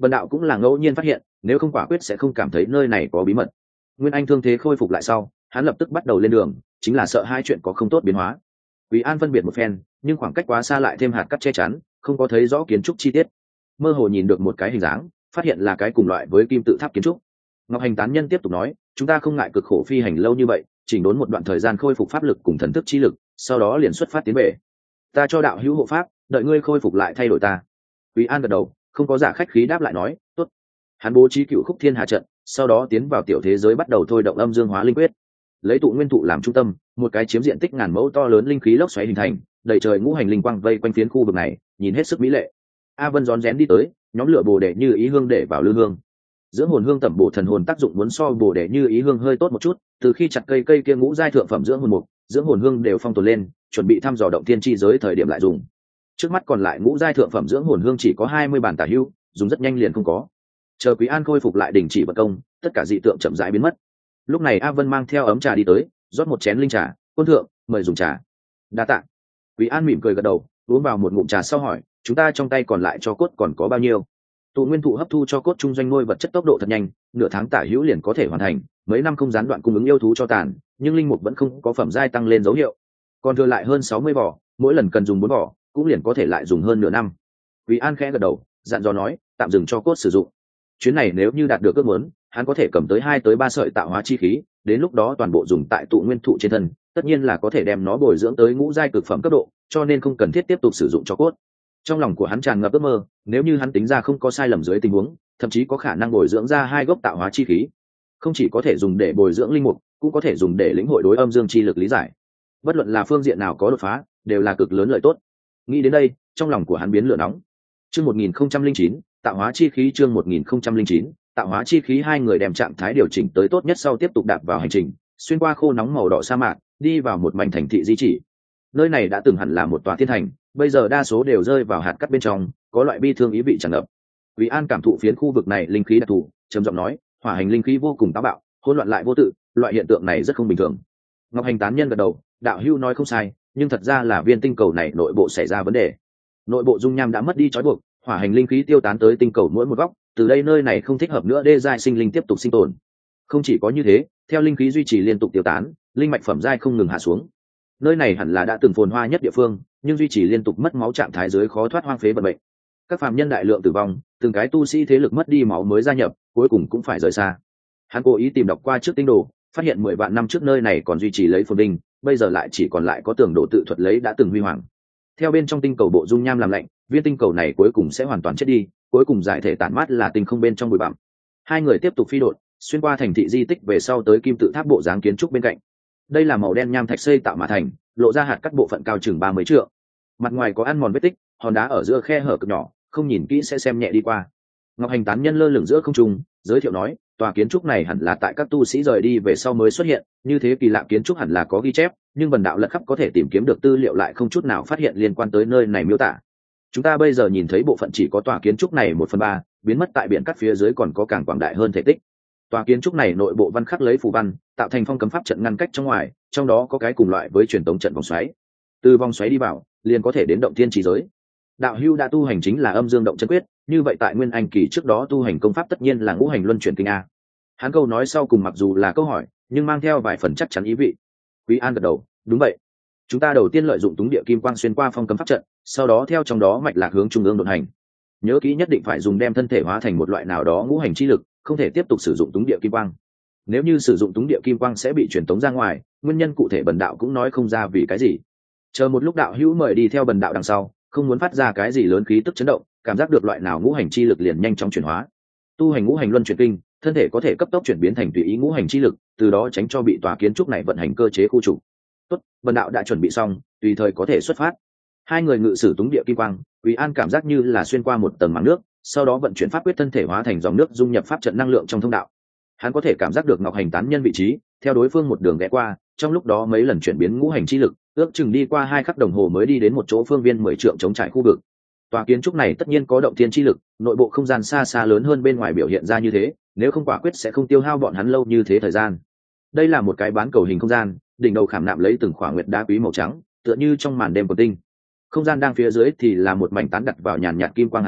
Vân đạo cũng là ngẫu nhiên phát hiện, nếu không quả quyết sẽ không cảm thấy nơi này có bí mật. Nguyên Anh thương thế khôi phục lại sau, hắn lập tức bắt đầu lên đường, chính là sợ hai chuyện có không tốt biến hóa. Quý An phân biệt một phen, nhưng khoảng cách quá xa lại thêm hạt cát che chắn, không có thấy rõ kiến trúc chi tiết. Mơ hồ nhìn được một cái hình dáng, phát hiện là cái cùng loại với kim tự tháp kiến trúc. Ngọc Hành tán nhân tiếp tục nói, chúng ta không ngại cực khổ phi hành lâu như vậy, chỉnh đốn một đoạn thời gian khôi phục pháp lực cùng thần thức chi lực, sau đó liền xuất phát tiến về. Ta cho đạo hữu hộ pháp, đợi ngươi khôi phục lại thay đổi ta. Quý An gật đầu, không có giả khách khí đáp lại nói, tốt. Hắn bố trí cựu khúc thiên hà trận, sau đó tiến vào tiểu thế giới bắt đầu thôi động âm dương hóa linh quyết. Lấy tụ nguyên thụ làm trung tâm, một cái chiếm diện tích ngàn mẫu to lớn linh khí lốc xoáy hình thành, đầy trời ngũ hành linh quang vây quanh phiến khu vực này, nhìn hết sức mỹ lệ. A Vân rón rén đi tới, nhóm lửa bồ đề như ý hương để vào lư hương. Dưỡng hồn hương tẩm bổ thần hồn tác dụng muốn so bồ đề như ý hương hơi tốt một chút, từ khi chặt cây kia ngũ giai thượng phẩm dưỡng hồn mục, dưỡng hồn hương đều phong tồn lên, chuẩn bị thăm dò động thiên chi giới thời điểm lại dùng. Trước mắt còn lại ngũ giai thượng phẩm dưỡng hồn hương chỉ có 20 bản tả hữu, dùng rất nhanh liền không có. Chờ Quý An khôi phục lại đình chỉ vận công, tất cả dị tượng chậm rãi biến mất. Lúc này A Vân mang theo ấm trà đi tới, rót một chén linh trà, quân thượng mời dùng trà. Đa tạ. Quý An mỉm cười gật đầu, uống vào một ngụm trà sau hỏi, chúng ta trong tay còn lại cho cốt còn có bao nhiêu? Tụ nguyên thụ hấp thu cho cốt trung doanh nuôi vật chất tốc độ thật nhanh, nửa tháng tả hữu liền có thể hoàn thành, mấy năm không gián đoạn cung ứng yêu thú cho tàn, nhưng linh mục vẫn không có phẩm giai tăng lên dấu hiệu. Còn thừa lại hơn 60 vỏ, mỗi lần cần dùng 4 vỏ, cũng liền có thể lại dùng hơn nửa năm. Quý An khẽ gật đầu, dặn dò nói, tạm dừng cho cốt sử dụng. Chuyến này nếu như đạt được ước muốn, hắn có thể cầm tới 2 tới 3 sợi tạo hóa chi khí, đến lúc đó toàn bộ dùng tại tụ nguyên thụ trên thân, tất nhiên là có thể đem nó bồi dưỡng tới ngũ giai cực phẩm cấp độ, cho nên không cần thiết tiếp tục sử dụng cho cốt. Trong lòng của hắn tràn ngập ước mơ, nếu như hắn tính ra không có sai lầm dưới tình huống, thậm chí có khả năng bồi dưỡng ra 2 gốc tạo hóa chi khí, không chỉ có thể dùng để bồi dưỡng linh mục, cũng có thể dùng để lĩnh hội đối âm dương chi lực lý giải. Bất luận là phương diện nào có đột phá, đều là cực lớn lợi tốt. Nghĩ đến đây, trong lòng của hắn biến lửa nóng. Chương 1009, tạo hóa chi khí. Chương 1009, tạo hóa chi khí. Hai người đem trạng thái điều chỉnh tới tốt nhất sau tiếp tục đạp vào hành trình, xuyên qua khô nóng màu đỏ sa mạc, đi vào một mảnh thành thị di chỉ. Nơi này đã từng hẳn là một tòa thiên thành, bây giờ đa số đều rơi vào hạt cát bên trong, có loại bi thương ý vị tràn ngập. Quý An cảm thụ phiến khu vực này linh khí đặc thù, trầm giọng nói, hỏa hành linh khí vô cùng táo bạo, hỗn loạn lại vô tự, loại hiện tượng này rất không bình thường. Ngọc Hành tán nhân gật đầu, đạo hữu nói không sai, nhưng thật ra là viên tinh cầu này nội bộ xảy ra vấn đề. Nội bộ dung nham đã mất đi trói buộc, hỏa hành linh khí tiêu tán tới tinh cầu mỗi một góc, từ đây nơi này không thích hợp nữa đê giai sinh linh tiếp tục sinh tồn. Không chỉ có như thế, theo linh khí duy trì liên tục tiêu tán, linh mạch phẩm giai không ngừng hạ xuống. Nơi này hẳn là đã từng phồn hoa nhất địa phương, nhưng duy trì liên tục mất máu trạng thái dưới khó thoát hoang phế vận mệnh. Các phàm nhân đại lượng tử vong, từng cái tu sĩ thế lực mất đi máu mới gia nhập, cuối cùng cũng phải rời xa. Hắn cố ý tìm đọc qua trước tinh đồ, phát hiện 10 vạn năm trước nơi này còn duy trì lấy phồn vinh, bây giờ lại chỉ còn lại có tường độ tự thuật lấy đã từng huy hoàng. Theo bên trong tinh cầu bộ dung nham làm lạnh, viên tinh cầu này cuối cùng sẽ hoàn toàn chết đi, cuối cùng giải thể tản mát là tinh không bên trong bụi bặm. Hai người tiếp tục phi độn, xuyên qua thành thị di tích về sau tới kim tự tháp bộ dáng kiến trúc bên cạnh. Đây là màu đen nham thạch xây tạo mà thành, lộ ra hạt cắt bộ phận cao chừng 30 trượng. Mặt ngoài có ăn mòn vết tích, hòn đá ở giữa khe hở cực nhỏ, không nhìn kỹ sẽ xem nhẹ đi qua. Ngọc Hành tán nhân lơ lửng giữa không trung, giới thiệu nói, tòa kiến trúc này hẳn là tại các tu sĩ rời đi về sau mới xuất hiện, như thế kỳ lạ kiến trúc hẳn là có ghi chép, nhưng bần đạo lật khắp có thể tìm kiếm được tư liệu lại không chút nào phát hiện liên quan tới nơi này miêu tả. Chúng ta bây giờ nhìn thấy bộ phận chỉ có tòa kiến trúc này 1/3, biến mất tại biển cắt phía dưới còn có càng quảng đại hơn thể tích. Tòa kiến trúc này nội bộ văn khắc lấy phù văn, tạo thành phong cấm pháp trận ngăn cách trong ngoài, trong đó có cái cùng loại với truyền tống trận vòng xoáy. Từ vòng xoáy đi vào, liền có thể đến động thiên chỉ giới. Đạo hưu đã tu hành chính là âm dương động chân quyết, như vậy tại nguyên anh kỳ trước đó tu hành công pháp tất nhiên là ngũ hành luân chuyển kinh a. Hắn câu nói sau cùng mặc dù là câu hỏi, nhưng mang theo vài phần chắc chắn ý vị. Quý An gật đầu, đúng vậy. Chúng ta đầu tiên lợi dụng túng địa kim quang xuyên qua phong cấm pháp trận, sau đó theo trong đó mạch lạc hướng trung ương đột hành. Nhớ kỹ nhất định phải dùng đem thân thể hóa thành một loại nào đó ngũ hành chi lực, không thể tiếp tục sử dụng túng địa kim quang. Nếu như sử dụng túng địa kim quang sẽ bị truyền tống ra ngoài, nguyên nhân cụ thể bần đạo cũng nói không ra vì cái gì. Chờ một lúc đạo hữu mời đi theo bần đạo đằng sau, không muốn phát ra cái gì lớn khí tức chấn động, cảm giác được loại nào ngũ hành chi lực liền nhanh chóng chuyển hóa. Tu hành ngũ hành luân chuyển kinh, thân thể có thể cấp tốc chuyển biến thành tùy ý ngũ hành chi lực, từ đó tránh cho bị tòa kiến trúc này vận hành cơ chế khu trục. Tốt, bần đạo đã chuẩn bị xong, tùy thời có thể xuất phát. Hai người ngự sử túng địa kim quang, Quý An cảm giác như là xuyên qua một tầng màng nước, sau đó vận chuyển pháp quyết thân thể hóa thành dòng nước dung nhập pháp trận năng lượng trong thông đạo. Hắn có thể cảm giác được Ngọc Hành tán nhân vị trí, theo đối phương một đường ghé qua, trong lúc đó mấy lần chuyển biến ngũ hành chi lực, ước chừng đi qua 2 khắc đồng hồ mới đi đến một chỗ phương viên 10 trượng chống trải khu vực. Tòa kiến trúc này tất nhiên có động thiên chi lực, nội bộ không gian xa xa lớn hơn bên ngoài biểu hiện ra như thế, nếu không quả quyết sẽ không tiêu hao bọn hắn lâu như thế thời gian. Đây là một cái bán cầu hình không gian, đỉnh đầu khảm nạm lấy từng khỏa nguyệt đá quý màu trắng, tựa như trong màn đêm của tinh. Không gian đang phía dưới thì là một mảnh tán đặt vào nhàn nhạt kim quang hạt cát,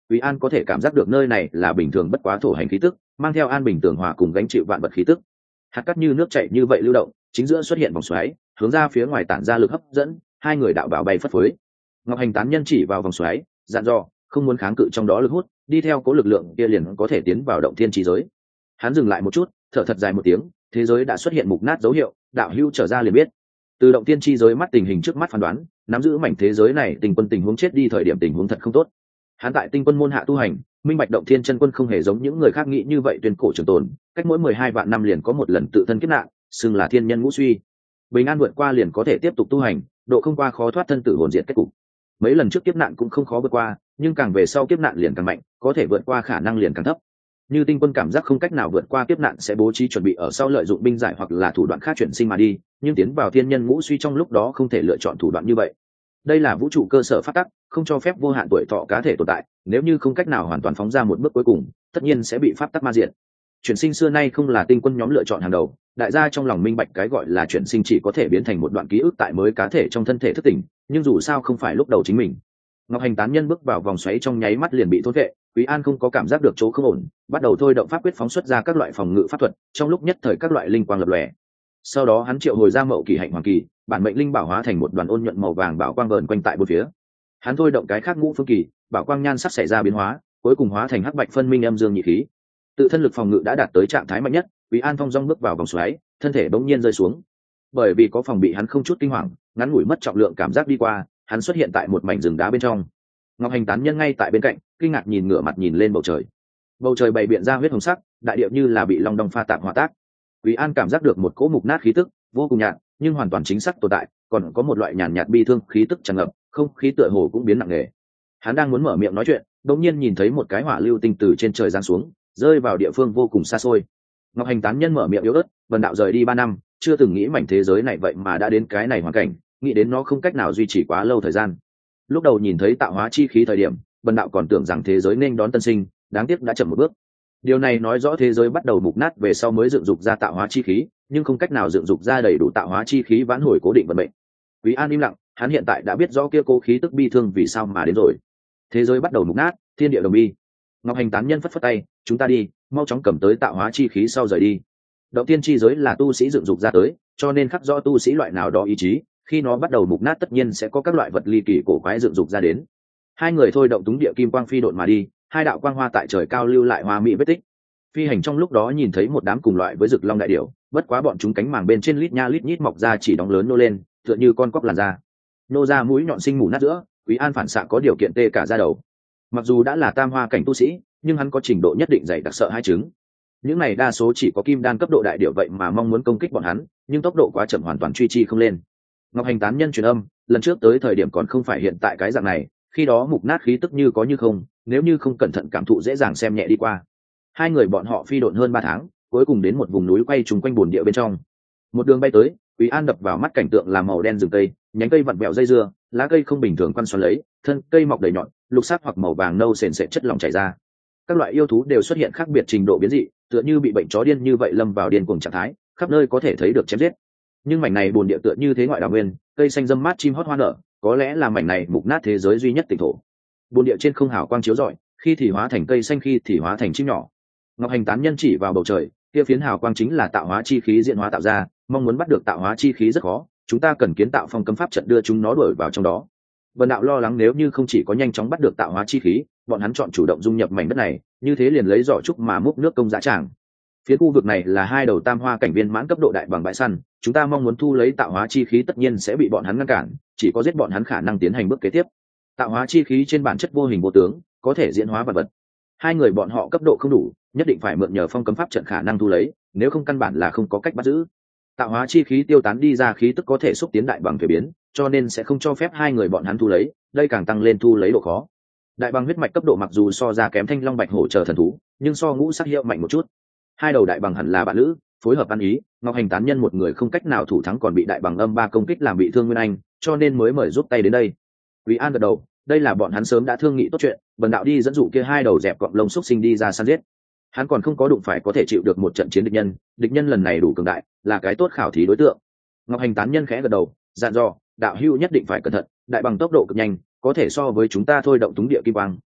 Quý An có thể cảm giác được nơi này là bình thường bất quá thổ hành khí tức, mang theo an bình tường hòa cùng gánh chịu vạn vật khí tức. Hạt cát như nước chảy như vậy lưu động, chính giữa xuất hiện vòng xoáy, hướng ra phía ngoài tản ra lực hấp dẫn, hai người đạo bảo bay phất phới. Ngọc Hành tán nhân chỉ vào vòng xoáy, dặn dò, không muốn kháng cự trong đó lực hút, đi theo cố lực lượng kia liền có thể tiến vào động thiên chi giới. Hắn dừng lại một chút, thở thật dài một tiếng, thế giới đã xuất hiện mục nát dấu hiệu, đạo hưu trở ra liền biết. Từ động thiên chi giới mắt tình hình trước mắt phán đoán, nắm giữ mảnh thế giới này tình quân tình huống chết đi thời điểm tình huống thật không tốt. Hắn tại tinh quân môn hạ tu hành, minh bạch động thiên chân quân không hề giống những người khác nghĩ như vậy tuyên cổ trường tồn, cách mỗi 12 vạn năm liền có một lần tự thân kiếp nạn, xưng là thiên nhân ngũ suy. Bình an vượt qua liền có thể tiếp tục tu hành, độ không qua khó thoát thân tử hồn diệt kết cục. Mấy lần trước kiếp nạn cũng không khó vượt qua, nhưng càng về sau kiếp nạn liền càng mạnh, có thể vượt qua khả năng liền càng thấp. Như tinh quân cảm giác không cách nào vượt qua kiếp nạn sẽ bố trí chuẩn bị ở sau lợi dụng binh giải hoặc là thủ đoạn khác chuyển sinh mà đi, nhưng tiến vào thiên nhân ngũ suy trong lúc đó không thể lựa chọn thủ đoạn như vậy. Đây là vũ trụ cơ sở phát tắc, không cho phép vô hạn tuổi thọ cá thể tồn tại, nếu như không cách nào hoàn toàn phóng ra một bước cuối cùng, tất nhiên sẽ bị pháp tắc ma diệt. Chuyển sinh xưa nay không là tinh quân nhóm lựa chọn hàng đầu, đại gia trong lòng minh bạch cái gọi là chuyển sinh chỉ có thể biến thành một đoạn ký ức tại mới cá thể trong thân thể thức tỉnh, nhưng dù sao không phải lúc đầu chính mình. Ngọc Hành tán nhân bước vào vòng xoáy trong nháy mắt liền bị thôn vệ, Quý An không có cảm giác được chỗ không ổn, bắt đầu thôi động pháp quyết phóng xuất ra các loại phòng ngự pháp thuật, trong lúc nhất thời các loại linh quang lập lòe. Sau đó hắn triệu hồi ra Mậu Kỳ Hạnh Hoàng Kỳ, bản mệnh linh bảo hóa thành một đoàn ôn nhuận màu vàng bảo quang vờn quanh tại bốn phía. Hắn thôi động cái khác Ngũ Phương Kỳ, bảo quang nhan sắc xảy ra biến hóa, cuối cùng hóa thành hắc bạch phân minh âm dương nhị khí. Tự thân lực phòng ngự đã đạt tới trạng thái mạnh nhất, Quý An phong dong bước vào vòng xoáy, thân thể bỗng nhiên rơi xuống. Bởi vì có phòng bị hắn không chút kinh hoàng, ngắn ngủi mất trọng lượng cảm giác đi qua, hắn xuất hiện tại một mảnh rừng đá bên trong. Ngọc Hành tán nhân ngay tại bên cạnh, kinh ngạc nhìn ngửa mặt nhìn lên bầu trời. Bầu trời bày biện ra huyết hồng sắc, đại địa như là bị long đong pha tạp hòa tác. Quý An cảm giác được một cỗ mục nát khí tức, vô cùng nhạt, nhưng hoàn toàn chính xác tồn tại, còn có một loại nhàn nhạt bi thương khí tức tràn ngập, không khí tựa hồ cũng biến nặng nề. Hắn đang muốn mở miệng nói chuyện, đột nhiên nhìn thấy một cái hỏa lưu tinh từ trên trời giáng xuống, rơi vào địa phương vô cùng xa xôi. Ngọc Hành tán nhân mở miệng yếu ớt, Vân đạo rời đi 3 năm, chưa từng nghĩ mảnh thế giới này vậy mà đã đến cái này hoàn cảnh, nghĩ đến nó không cách nào duy trì quá lâu thời gian. Lúc đầu nhìn thấy tạo hóa chi khí thời điểm, Vân đạo còn tưởng rằng thế giới nên đón tân sinh, đáng tiếc đã chậm một bước. Điều này nói rõ thế giới bắt đầu mục nát về sau mới dựng dục ra tạo hóa chi khí, nhưng không cách nào dựng dục ra đầy đủ tạo hóa chi khí vãn hồi cố định vận mệnh. Quý An im lặng, hắn hiện tại đã biết rõ kia cố khí tức bi thương vì sao mà đến rồi. Thế giới bắt đầu mục nát, thiên địa đồng bi. Ngọc Hành tán nhân phất phất tay, chúng ta đi, mau chóng cầm tới tạo hóa chi khí sau rời đi. Động tiên chi giới là tu sĩ dựng dục ra tới, cho nên khắc rõ tu sĩ loại nào đó ý chí, khi nó bắt đầu mục nát tất nhiên sẽ có các loại vật ly kỳ cổ quái dựng dục ra đến. Hai người thôi động túng địa kim quang phi độn mà đi, hai đạo quang hoa tại trời cao lưu lại hoa mỹ vết tích. Phi hành trong lúc đó nhìn thấy một đám cùng loại với rực long đại điểu, bất quá bọn chúng cánh màng bên trên lít nha lít nhít mọc ra chỉ đóng lớn nô lên, tựa như con cóc làn da. Nô ra mũi nhọn sinh mù nát giữa, Quý An phản xạ có điều kiện tê cả da đầu. Mặc dù đã là tam hoa cảnh tu sĩ, nhưng hắn có trình độ nhất định dày đặc sợ hai chứng. Những này đa số chỉ có kim đan cấp độ đại điểu vậy mà mong muốn công kích bọn hắn, nhưng tốc độ quá chậm hoàn toàn truy chi không lên. Ngọc Hành tán nhân truyền âm, lần trước tới thời điểm còn không phải hiện tại cái dạng này, khi đó mục nát khí tức như có như không, nếu như không cẩn thận cảm thụ dễ dàng xem nhẹ đi qua. Hai người bọn họ phi độn hơn 3 tháng, cuối cùng đến một vùng núi quay trùng quanh bồn địa bên trong. Một đường bay tới, Quý An đập vào mắt cảnh tượng là màu đen rừng cây, nhánh cây vặn vẹo dây dưa, lá cây không bình thường quăn xoắn lấy, thân cây mọc đầy nhọn, lục sắc hoặc màu vàng nâu sền sệt chất lỏng chảy ra. Các loại yêu thú đều xuất hiện khác biệt trình độ biến dị, tựa như bị bệnh chó điên như vậy lâm vào điên cuồng trạng thái, khắp nơi có thể thấy được chém giết. Nhưng mảnh này bồn địa tựa như thế ngoại đảo nguyên, cây xanh râm mát chim hót hoa nở, có lẽ là mảnh này mục nát thế giới duy nhất tỉnh thổ. Bồn địa trên không hào quang chiếu rọi, khi thì hóa thành cây xanh khi thì hóa thành chim nhỏ. Ngọc Hành tán nhân chỉ vào bầu trời, kia phiến hào quang chính là tạo hóa chi khí diễn hóa tạo ra, mong muốn bắt được tạo hóa chi khí rất khó, chúng ta cần kiến tạo phong cấm pháp trận đưa chúng nó đuổi vào trong đó. Vân đạo lo lắng nếu như không chỉ có nhanh chóng bắt được tạo hóa chi khí, bọn hắn chọn chủ động dung nhập mảnh đất này, như thế liền lấy giỏ trúc mà múc nước công dã tràng. Phía khu vực này là hai đầu tam hoa cảnh viên mãn cấp độ đại bằng bãi săn, chúng ta mong muốn thu lấy tạo hóa chi khí tất nhiên sẽ bị bọn hắn ngăn cản, chỉ có giết bọn hắn khả năng tiến hành bước kế tiếp. Tạo hóa chi khí trên bản chất vô hình vô tướng, có thể diễn hóa vật vật. Hai người bọn họ cấp độ không đủ, nhất định phải mượn nhờ phong cấm pháp trận khả năng thu lấy, nếu không căn bản là không có cách bắt giữ. Tạo hóa chi khí tiêu tán đi ra khí tức có thể xúc tiến đại bằng thể biến, cho nên sẽ không cho phép hai người bọn hắn thu lấy, đây càng tăng lên thu lấy độ khó. Đại bằng huyết mạch cấp độ mặc dù so ra kém thanh long bạch hổ chờ thần thú, nhưng so ngũ sắc hiệu mạnh một chút. Hai đầu đại bằng hẳn là bạn lữ, phối hợp ăn ý, Ngọc Hành tán nhân một người không cách nào thủ thắng còn bị đại bằng âm 3 công kích làm bị thương Nguyên Anh, cho nên mới mời giúp tay đến đây. Quý An gật đầu, đây là bọn hắn sớm đã thương nghị tốt chuyện, Bần đạo đi dẫn dụ kia hai đầu dẹp cọp lông xúc sinh đi ra săn giết. Hắn còn không có đụng phải có thể chịu được một trận chiến địch nhân lần này đủ cường đại, là cái tốt khảo thí đối tượng. Ngọc Hành tán nhân khẽ gật đầu, dặn dò, đạo hữu nhất định phải cẩn thận, đại bằng tốc độ cực nhanh, có thể so với chúng ta thôi động túng địa kim quang,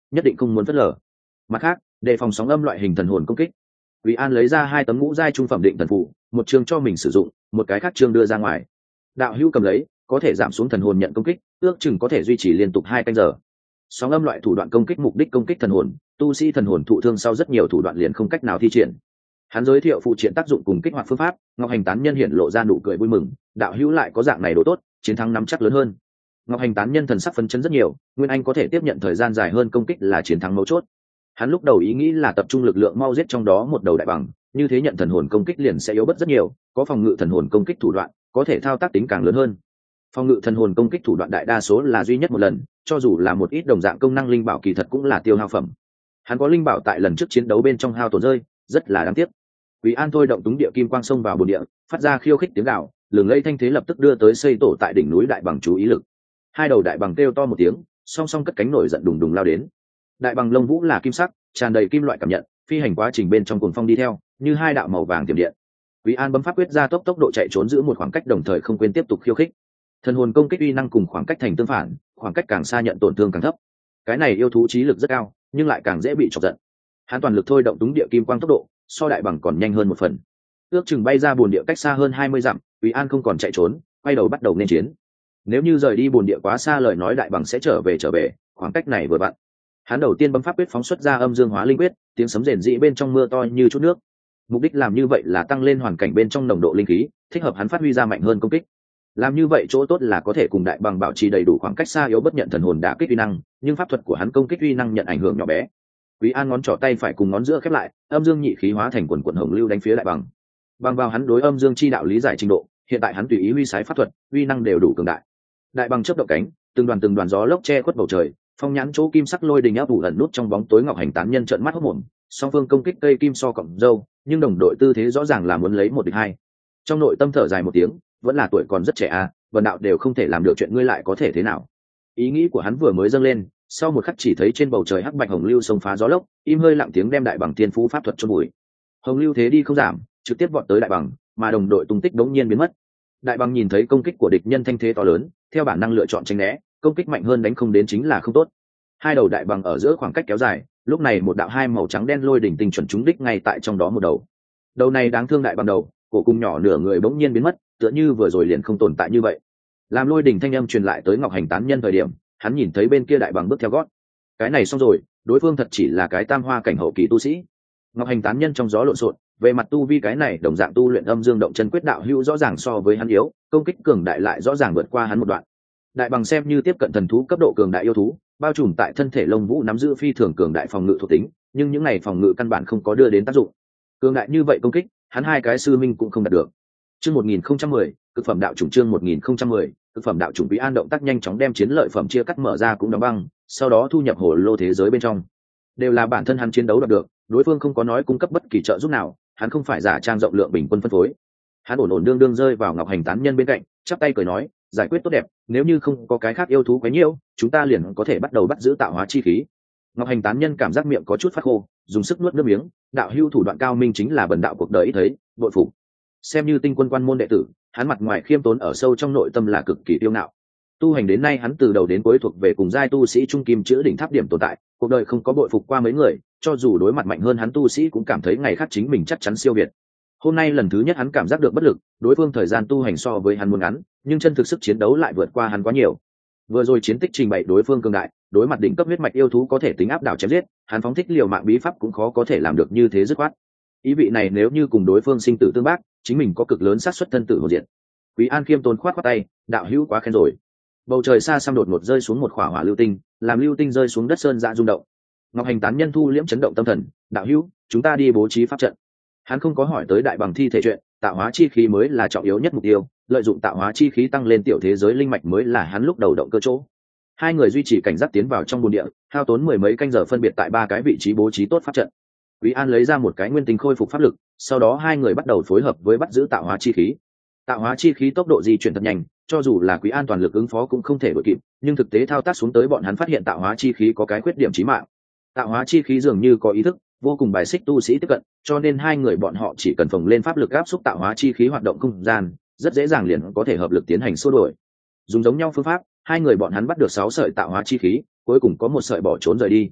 nhất định không muốn phớt lờ. Mặt khác, đề phòng sóng âm loại hình thần hồn công kích, Quý An lấy ra 2 tấm ngũ giai trung phẩm định thần phù, một chương cho mình sử dụng, một cái khác chương đưa ra ngoài. Đạo hữu cầm lấy, có thể giảm xuống thần hồn nhận công kích, ước chừng có thể duy trì liên tục 2 canh giờ. Sóng âm loại thủ đoạn công kích mục đích công kích thần hồn, tu sĩ thần hồn thụ thương sau rất nhiều thủ đoạn liền không cách nào thi triển. Hắn giới thiệu phụ triện tác dụng cùng kích hoạt phương pháp, Ngọc Hành tán nhân hiện lộ ra nụ cười vui mừng, đạo hữu lại có dạng này đồ tốt, chiến thắng nắm chắc lớn hơn. Ngọc Hành tán nhân thần sắc phấn chấn rất nhiều, Nguyên Anh có thể tiếp nhận thời gian dài hơn công kích là chiến thắng mấu chốt. Hắn lúc đầu ý nghĩ là tập trung lực lượng mau giết trong đó một đầu đại bằng, như thế nhận thần hồn công kích liền sẽ yếu bớt rất nhiều, có phòng ngự thần hồn công kích thủ đoạn, có thể thao tác tính càng lớn hơn. Phòng ngự thần hồn công kích thủ đoạn đại đa số là duy nhất một lần, cho dù là một ít đồng dạng công năng linh bảo kỳ thật cũng là tiêu hao phẩm. Hắn có linh bảo tại lần trước chiến đấu bên trong hao tổn rơi, rất là đáng tiếc. Quý An thôi động túng địa kim quang xông vào bồn địa, phát ra khiêu khích tiếng gào, lừng lẫy thanh thế lập tức đưa tới xây tổ tại đỉnh núi đại bằng chú ý lực. 2 đầu đại bằng kêu to một tiếng, song song cất cánh nổi giận đùng đùng lao đến. Đại bằng lông vũ là kim sắc, tràn đầy kim loại cảm nhận, phi hành quá trình bên trong cuồng phong đi theo, như 2 đạo màu vàng tiềm điện. Quý An bấm pháp quyết ra tốc độ chạy trốn giữ một khoảng cách, đồng thời không quên tiếp tục khiêu khích. Thần hồn công kích uy năng cùng khoảng cách thành tương phản, khoảng cách càng xa nhận tổn thương càng thấp. Cái này yêu thú trí lực rất cao, nhưng lại càng dễ bị chọc giận. Hắn toàn lực thôi động túng địa kim quang tốc độ, so đại bằng còn nhanh hơn một phần. Ước chừng bay ra bồn địa cách xa hơn 20 dặm, Quý An không còn chạy trốn, quay đầu bắt đầu nên chiến. Nếu như rời đi bồn địa quá xa lời nói đại bằng sẽ trở về, khoảng cách này vừa vặn. Hắn đầu tiên bấm pháp quyết phóng xuất ra âm dương hóa linh quyết, tiếng sấm rền rĩ bên trong mưa to như chút nước. Mục đích làm như vậy là tăng lên hoàn cảnh bên trong nồng độ linh khí, thích hợp hắn phát huy ra mạnh hơn công kích. Làm như vậy chỗ tốt là có thể cùng đại bằng bảo trì đầy đủ khoảng cách xa yếu bất nhận thần hồn đả kích uy năng, nhưng pháp thuật của hắn công kích uy năng nhận ảnh hưởng nhỏ bé. Quý An ngón trỏ tay phải cùng ngón giữa khép lại, âm dương nhị khí hóa thành quần quần hồng lưu đánh phía đại bằng. Bằng vào hắn đối âm dương chi đạo lý giải trình độ, hiện tại hắn tùy ý huy sái pháp thuật, uy năng đều đủ cường đại. Đại bằng chớp động cánh, từng đoàn gió lốc che khuất bầu trời, phong nhãn chỗ kim sắc lôi đình áp ủ ẩn nút trong bóng tối. Ngọc Hành tán nhân trợn mắt hốt mồm, song phương công kích cây kim so cọng dâu, nhưng đồng đội tư thế rõ ràng là muốn lấy 1 địch 2. Trong nội tâm thở dài một tiếng, vẫn là tuổi còn rất trẻ à, vần đạo đều không thể làm được chuyện ngươi lại có thể thế nào. Ý nghĩ của hắn vừa mới dâng lên, sau một khắc chỉ thấy trên bầu trời hắc bạch hồng lưu xông phá gió lốc, im hơi lặng tiếng đem đại bằng tiên phú pháp thuật chôn bụi. Hồng lưu thế đi không giảm, trực tiếp vọt tới đại bằng, mà đồng đội tung tích đống nhiên biến mất. Đại bằng nhìn thấy công kích của địch nhân thanh thế to lớn, theo bản năng lựa chọn tránh né, công kích mạnh hơn đánh không đến chính là không tốt. 2 đầu đại bằng ở giữa khoảng cách kéo dài, lúc này một đạo 2 màu trắng đen lôi đỉnh tinh chuẩn trúng đích ngay tại trong đó một đầu. Đầu này đáng thương đại bằng đầu, cổ cùng nhỏ nửa người bỗng nhiên biến mất, tựa như vừa rồi liền không tồn tại như vậy. Làm lôi đỉnh thanh âm truyền lại tới Ngọc Hành tán nhân thời điểm, hắn nhìn thấy bên kia đại bằng bước theo gót. Cái này xong rồi, đối phương thật chỉ là cái tam hoa cảnh hậu kỳ tu sĩ. Ngọc Hành tán nhân trong gió lộn xộn, về mặt tu vi cái này đồng dạng tu luyện âm dương động chân quyết đạo hữu rõ ràng so với hắn yếu, công kích cường đại lại rõ ràng vượt qua hắn một đoạn. Đại bằng xem như tiếp cận thần thú cấp độ cường đại yêu thú, bao trùm tại thân thể lông vũ nắm giữ phi thường cường đại phòng ngự thuộc tính, nhưng những này phòng ngự căn bản không có đưa đến tác dụng. Cường đại như vậy công kích, hắn 2 cái sư minh cũng không đạt được. Chương 1010, cực phẩm đạo chủng. Chương 1010, cực phẩm đạo chủng. Quý An động tác nhanh chóng đem chiến lợi phẩm chia cắt mở ra cũng đóng băng, sau đó thu nhập hồ lô thế giới bên trong. Đều là bản thân hắn chiến đấu đạt được, đối phương không có nói cung cấp bất kỳ trợ giúp nào, hắn không phải giả trang rộng lượng bình quân phân phối. Hắn ổn đương rơi vào Ngọc Hành tán nhân bên cạnh, chắp tay cười nói, giải quyết tốt đẹp, nếu như không có cái khác yêu thú quấy nhiễu, chúng ta liền có thể bắt đầu bắt giữ tạo hóa chi khí. Ngọc Hành tán nhân cảm giác miệng có chút phát khô, dùng sức nuốt nước miếng, đạo hữu thủ đoạn cao minh chính là bần đạo cuộc đời ít thấy, bội phục. Xem như tinh quân quan môn đệ tử, hắn mặt ngoài khiêm tốn ở sâu trong nội tâm là cực kỳ tiêu ngạo. Tu hành đến nay hắn từ đầu đến cuối thuộc về cùng giai tu sĩ trung kim chữ đỉnh tháp điểm tồn tại, cuộc đời không có bội phục qua mấy người, cho dù đối mặt mạnh hơn hắn tu sĩ cũng cảm thấy ngày khác chính mình chắc chắn siêu việt. Hôm nay lần thứ nhất hắn cảm giác được bất lực, đối phương thời gian tu hành so với hắn muốn ngắn, nhưng chân thực sức chiến đấu lại vượt qua hắn quá nhiều. Vừa rồi chiến tích trình bày đối phương cường đại, đối mặt đỉnh cấp huyết mạch yêu thú có thể tính áp đảo chém giết, hắn phóng thích liều mạng bí pháp cũng khó có thể làm được như thế dứt khoát. Ý vị này nếu như cùng đối phương sinh tử tương bác, chính mình có cực lớn xác suất thân tử hồn diệt. Quý An khiêm tốn khoát tay, đạo hữu quá khen rồi. Bầu trời xa xăm đột ngột rơi xuống một khỏa hỏa lưu tinh, làm lưu tinh rơi xuống đất sơn dạ rung động. Ngọc Hành tán nhân thu liễm chấn động tâm thần, đạo hữu, chúng ta đi bố trí pháp trận. Hắn không có hỏi tới đại bằng thi thể chuyện, tạo hóa chi khí mới là trọng yếu nhất mục tiêu, lợi dụng tạo hóa chi khí tăng lên tiểu thế giới linh mạch mới là hắn lúc đầu động cơ chỗ. 2 người duy trì cảnh giác tiến vào trong bồn địa, hao tốn 10 mấy canh giờ phân biệt tại 3 cái vị trí bố trí tốt pháp trận. Quý An lấy ra một cái nguyên tinh khôi phục pháp lực, sau đó 2 người bắt đầu phối hợp với bắt giữ tạo hóa chi khí. Tạo hóa chi khí tốc độ di chuyển thật nhanh, cho dù là Quý An toàn lực ứng phó cũng không thể đuổi kịp, nhưng thực tế thao tác xuống tới bọn hắn phát hiện tạo hóa chi khí có cái khuyết điểm chí mạng. Tạo hóa chi khí dường như có ý thức, vô cùng bài xích tu sĩ tiếp cận, cho nên 2 người bọn họ chỉ cần phồng lên pháp lực áp xúc tạo hóa chi khí hoạt động không gian, rất dễ dàng liền có thể hợp lực tiến hành xua đuổi. Dùng giống nhau phương pháp, 2 người bọn hắn bắt được 6 sợi tạo hóa chi khí, cuối cùng có một sợi bỏ trốn rời đi.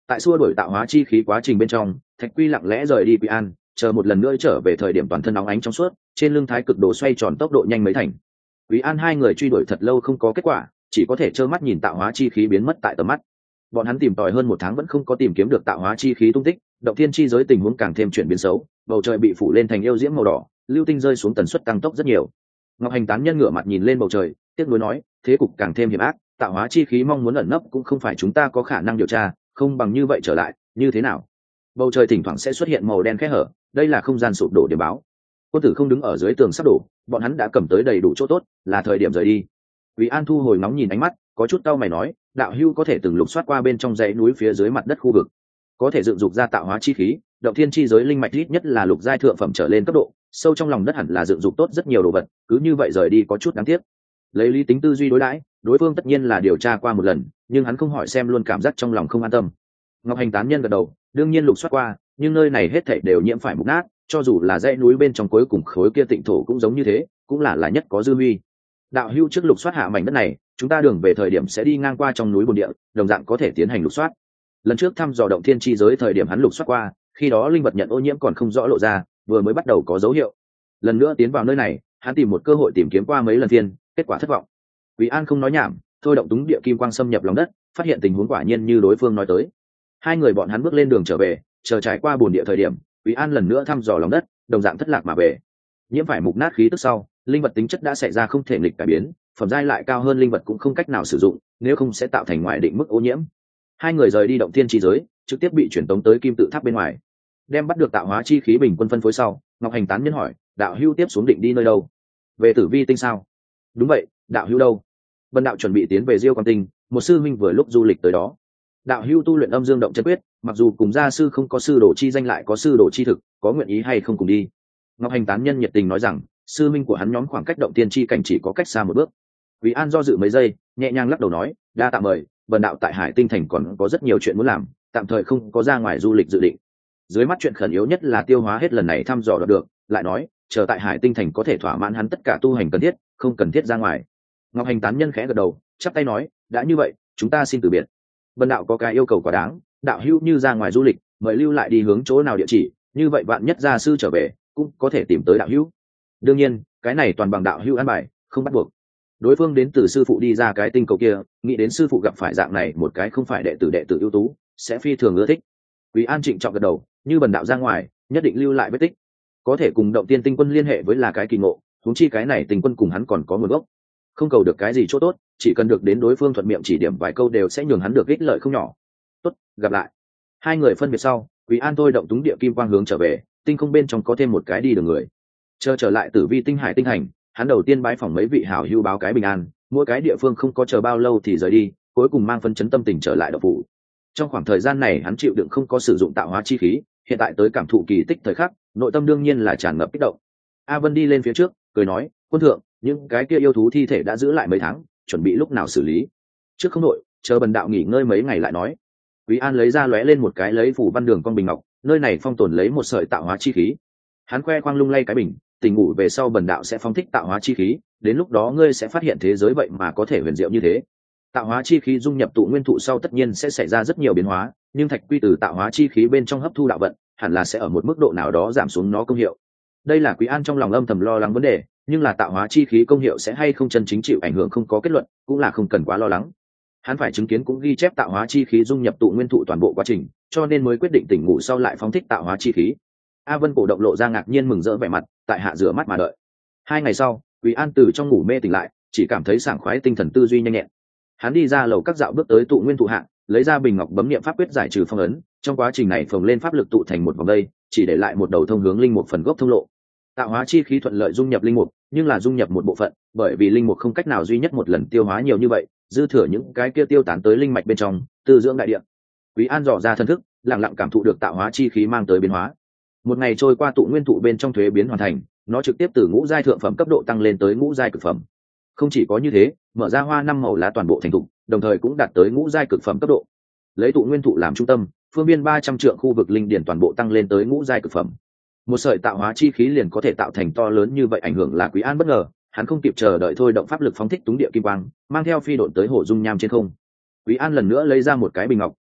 Tại xua đuổi tạo hóa chi khí quá trình bên trong, Thạch Quy lặng lẽ rời đi Quý An, chờ một lần nữa trở về thời điểm toàn thân nóng ánh trong suốt, trên lưng thái cực đồ xoay tròn tốc độ nhanh mấy thành. Quý An hai người truy đuổi thật lâu không có kết quả, chỉ có thể trơ mắt nhìn tạo hóa chi khí biến mất tại tầm mắt. Bọn hắn tìm tòi hơn một tháng vẫn không có tìm kiếm được tạo hóa chi khí tung tích, động thiên chi giới tình huống càng thêm chuyển biến xấu, bầu trời bị phủ lên thành yêu diễm màu đỏ, lưu tinh rơi xuống tần suất tăng tốc rất nhiều. Ngọc Hành tán nhân ngửa mặt nhìn lên bầu trời, tiếc nuối nói, thế cục càng thêm hiểm ác, tạo hóa chi khí mong muốn ẩn nấp cũng không phải chúng ta có khả năng điều tra, không bằng như vậy trở lại, như thế nào? Bầu trời thỉnh thoảng sẽ xuất hiện màu đen khẽ hở, đây là không gian sụp đổ điểm báo. Quân tử không đứng ở dưới tường sắp đổ, bọn hắn đã cầm tới đầy đủ chỗ tốt, là thời điểm rời đi. Quý An thu hồi nóng nhìn ánh mắt, có chút cau mày nói, đạo hưu có thể từng lục soát qua bên trong dãy núi phía dưới mặt đất khu vực, có thể dựng dục ra tạo hóa chi khí, động thiên chi giới linh mạch ít nhất là lục giai thượng phẩm trở lên cấp độ, sâu trong lòng đất hẳn là dựng dục tốt rất nhiều đồ vật, cứ như vậy rời đi có chút đáng tiếc. Lấy lý tính tư duy đối đãi, đối phương tất nhiên là điều tra qua một lần, nhưng hắn không hỏi xem luôn cảm giác trong lòng không an tâm. Ngọc Hành tán nhân gật đầu, đương nhiên lục soát qua, nhưng nơi này hết thảy đều nhiễm phải mục nát, cho dù là dãy núi bên trong cuối cùng khối kia tịnh thổ cũng giống như thế, cũng là nhất có dư huy. Đạo hưu trước lục soát hạ mảnh đất này, chúng ta đường về thời điểm sẽ đi ngang qua trong núi bồn địa, đồng dạng có thể tiến hành lục soát. Lần trước thăm dò động thiên chi giới thời điểm hắn lục soát qua, khi đó linh vật nhận ô nhiễm còn không rõ lộ ra, vừa mới bắt đầu có dấu hiệu. Lần nữa tiến vào nơi này, hắn tìm một cơ hội tìm kiếm qua mấy lần thiên, kết quả thất vọng. Quý An không nói nhảm, thôi động túng địa kim quang xâm nhập lòng đất, phát hiện tình huống quả nhiên như đối phương nói tới. Hai người bọn hắn bước lên đường trở về, chờ trải qua bồn địa thời điểm, Quý An lần nữa thăm dò lòng đất, đồng dạng thất lạc mà về. Nhiễm phải mục nát khí tức sau, linh vật tính chất đã xảy ra không thể nghịch cải biến, phẩm giai lại cao hơn linh vật cũng không cách nào sử dụng, nếu không sẽ tạo thành ngoại định mức ô nhiễm. Hai người rời đi động thiên chi giới, trực tiếp bị chuyển tống tới kim tự tháp bên ngoài. Đem bắt được tạo hóa chi khí bình quân phân phối sau, Ngọc Hành tán nhân hỏi, đạo hưu tiếp xuống định đi nơi đâu? Về Tử Vi tinh sao? Đúng vậy, đạo hưu đâu? Vân đạo chuẩn bị tiến về Diêu Quan tinh, một sư minh vừa lúc du lịch tới đó. Đạo hưu tu luyện âm dương động chân quyết, mặc dù cùng gia sư không có sư đồ chi danh lại có sư đồ chi thực, có nguyện ý hay không cùng đi? Ngọc Hành tán nhân nhiệt tình nói rằng, sư minh của hắn nhóm khoảng cách động tiên chi cảnh chỉ có cách xa một bước. Quý An do dự mấy giây, nhẹ nhàng lắc đầu nói, đa tạ mời, Vân đạo tại Hải Tinh thành còn có rất nhiều chuyện muốn làm, tạm thời không có ra ngoài du lịch dự định. Dưới mắt chuyện khẩn yếu nhất là tiêu hóa hết lần này thăm dò được, lại nói, chờ tại Hải Tinh thành có thể thỏa mãn hắn tất cả tu hành cần thiết, không cần thiết ra ngoài. Ngọc Hành tán nhân khẽ gật đầu, chắp tay nói, đã như vậy, chúng ta xin từ biệt. Vân đạo có cái yêu cầu quá đáng, đạo hữu như ra ngoài du lịch, mời lưu lại đi hướng chỗ nào địa chỉ, như vậy vạn nhất gia sư trở về, cũng có thể tìm tới đạo hữu. Đương nhiên, cái này toàn bằng đạo hữu an bài, không bắt buộc. Đối phương đến từ sư phụ đi ra cái tinh cầu kia, nghĩ đến sư phụ gặp phải dạng này một cái không phải đệ tử ưu tú, sẽ phi thường ưa thích. Quý An trịnh trọng gật đầu, như Bần đạo ra ngoài, nhất định lưu lại vết tích, có thể cùng động tiên tinh quân liên hệ với là cái kỳ ngộ, huống chi cái này tinh quân cùng hắn còn có nguồn gốc, không cầu được cái gì chỗ tốt, chỉ cần được đến đối phương thuận miệng chỉ điểm vài câu đều sẽ nhường hắn được ích lợi không nhỏ. Tốt, gặp lại. Hai người phân biệt sau, Quý An thôi động túng địa kim quang hướng trở về, tinh không bên trong có thêm một cái đi đường người. Chờ trở lại Tử Vi tinh hải tinh hành, hắn đầu tiên bái phỏng mấy vị hảo hữu báo cái bình an, mỗi cái địa phương không có chờ bao lâu thì rời đi, cuối cùng mang phân chấn tâm tình trở lại đậu phủ. Trong khoảng thời gian này hắn chịu đựng không có sử dụng tạo hóa chi khí, hiện tại tới cảm thụ kỳ tích thời khắc, nội tâm đương nhiên là tràn ngập kích động. A Vân đi lên phía trước, cười nói, quân thượng, những cái kia yêu thú thi thể đã giữ lại mấy tháng, chuẩn bị lúc nào xử lý? Trước không nội, chờ Bần đạo nghỉ ngơi mấy ngày lại nói. Quý An lấy ra lóe lên một cái lấy phủ văn đường con bình ngọc, nơi này phong tồn lấy một sợi tạo hóa chi khí. Hắn khoe khoang lung lay cái bình, tỉnh ngủ về sau Bần đạo sẽ phong thích tạo hóa chi khí, đến lúc đó ngươi sẽ phát hiện thế giới vậy mà có thể huyền diệu như thế. Tạo hóa chi khí dung nhập tụ nguyên thụ sau tất nhiên sẽ xảy ra rất nhiều biến hóa, nhưng Thạch Quy từ tạo hóa chi khí bên trong hấp thu đạo vận, hẳn là sẽ ở một mức độ nào đó giảm xuống nó công hiệu. Đây là Quý An trong lòng âm thầm lo lắng vấn đề, nhưng là tạo hóa chi khí công hiệu sẽ hay không chân chính chịu ảnh hưởng không có kết luận, cũng là không cần quá lo lắng. Hắn phải chứng kiến cũng ghi chép tạo hóa chi khí dung nhập tụ nguyên thụ toàn bộ quá trình, cho nên mới quyết định tỉnh ngủ sau lại phóng thích tạo hóa chi khí. A Vân cổ động lộ ra ngạc nhiên mừng rỡ vẻ mặt, tại hạ rửa mắt mà đợi. 2 ngày sau, Quý An từ trong ngủ mê tỉnh lại, chỉ cảm thấy sảng khoái, tinh thần tư duy nhanh nhẹn. Hắn đi ra lầu các dạo bước tới tụ nguyên thụ hạ, lấy ra bình ngọc bấm niệm pháp quyết giải trừ phong ấn, trong quá trình này phồng lên pháp lực tụ thành một vòng dây, chỉ để lại một đầu thông hướng linh mục phần gốc thông lộ. Tạo hóa chi khí thuận lợi dung nhập linh mục, nhưng là dung nhập một bộ phận, bởi vì linh mục không cách nào duy nhất một lần tiêu hóa nhiều như vậy, dư thừa những cái kia tiêu tán tới linh mạch bên trong, tư dưỡng đại địa. Quý An dò ra thân thức, lặng lặng cảm thụ được tạo hóa chi khí mang tới biến hóa. Một ngày trôi qua, tụ nguyên thụ bên trong thuế biến hoàn thành, nó trực tiếp từ ngũ giai thượng phẩm cấp độ tăng lên tới ngũ giai cực phẩm. Không chỉ có như thế, mở ra hoa 5 màu lá toàn bộ thành thục, đồng thời cũng đạt tới ngũ giai cực phẩm cấp độ. Lấy tụ nguyên thụ làm trung tâm, phương biên 300 trượng khu vực linh điển toàn bộ tăng lên tới ngũ giai cực phẩm. Một sợi tạo hóa chi khí liền có thể tạo thành to lớn như vậy, ảnh hưởng là Quý An bất ngờ, hắn không kịp chờ đợi thôi động pháp lực phóng thích túng địa kim quang, mang theo phi độn tới hồ dung nham trên không. Quý An lần nữa lấy ra một cái bình ngọc,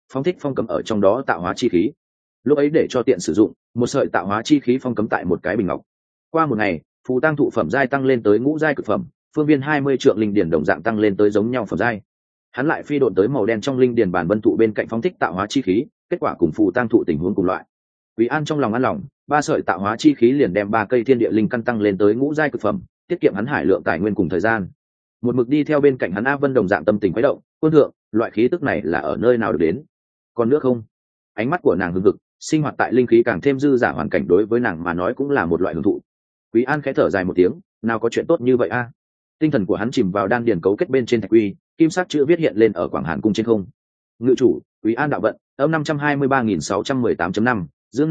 phóng thích phong cấm ở trong đó tạo hóa chi khí. Lúc ấy để cho tiện sử dụng, một sợi tạo hóa chi khí phong cấm tại một cái bình ngọc. Qua một ngày, phù tăng thụ phẩm giai tăng lên tới ngũ giai cực phẩm, phương viên 20 trượng linh điển đồng dạng tăng lên tới giống nhau phẩm giai. Hắn lại phi độn tới màu đen trong linh điển bản vân thụ bên cạnh phóng thích tạo hóa chi khí, kết quả cùng phù tăng thụ tình huống cùng loại. Quý An trong lòng an lòng, 3 sợi tạo hóa chi khí liền đem 3 cây thiên địa linh căn tăng lên tới ngũ giai cực phẩm, tiết kiệm hắn hải lượng tài nguyên cùng thời gian. Một mực đi theo bên cạnh hắn A Vân đồng dạng tâm tình quấy động, quân thượng, loại khí tức này là ở nơi nào được đến? Còn nước không? Ánh mắt của nàng hừng hực, sinh hoạt tại linh khí càng thêm dư dả hoàn cảnh đối với nàng mà nói cũng là một loại hưởng thụ. Quý An khẽ thở dài một tiếng, nào có chuyện tốt như vậy a? Tinh thần của hắn chìm vào đan điền cấu kết bên trên thạch quy, kim sắc chữ viết hiện lên ở Quảng Hàn cung trên không. Ngự chủ, Quý An đạo vận, âm 523.618.5, dương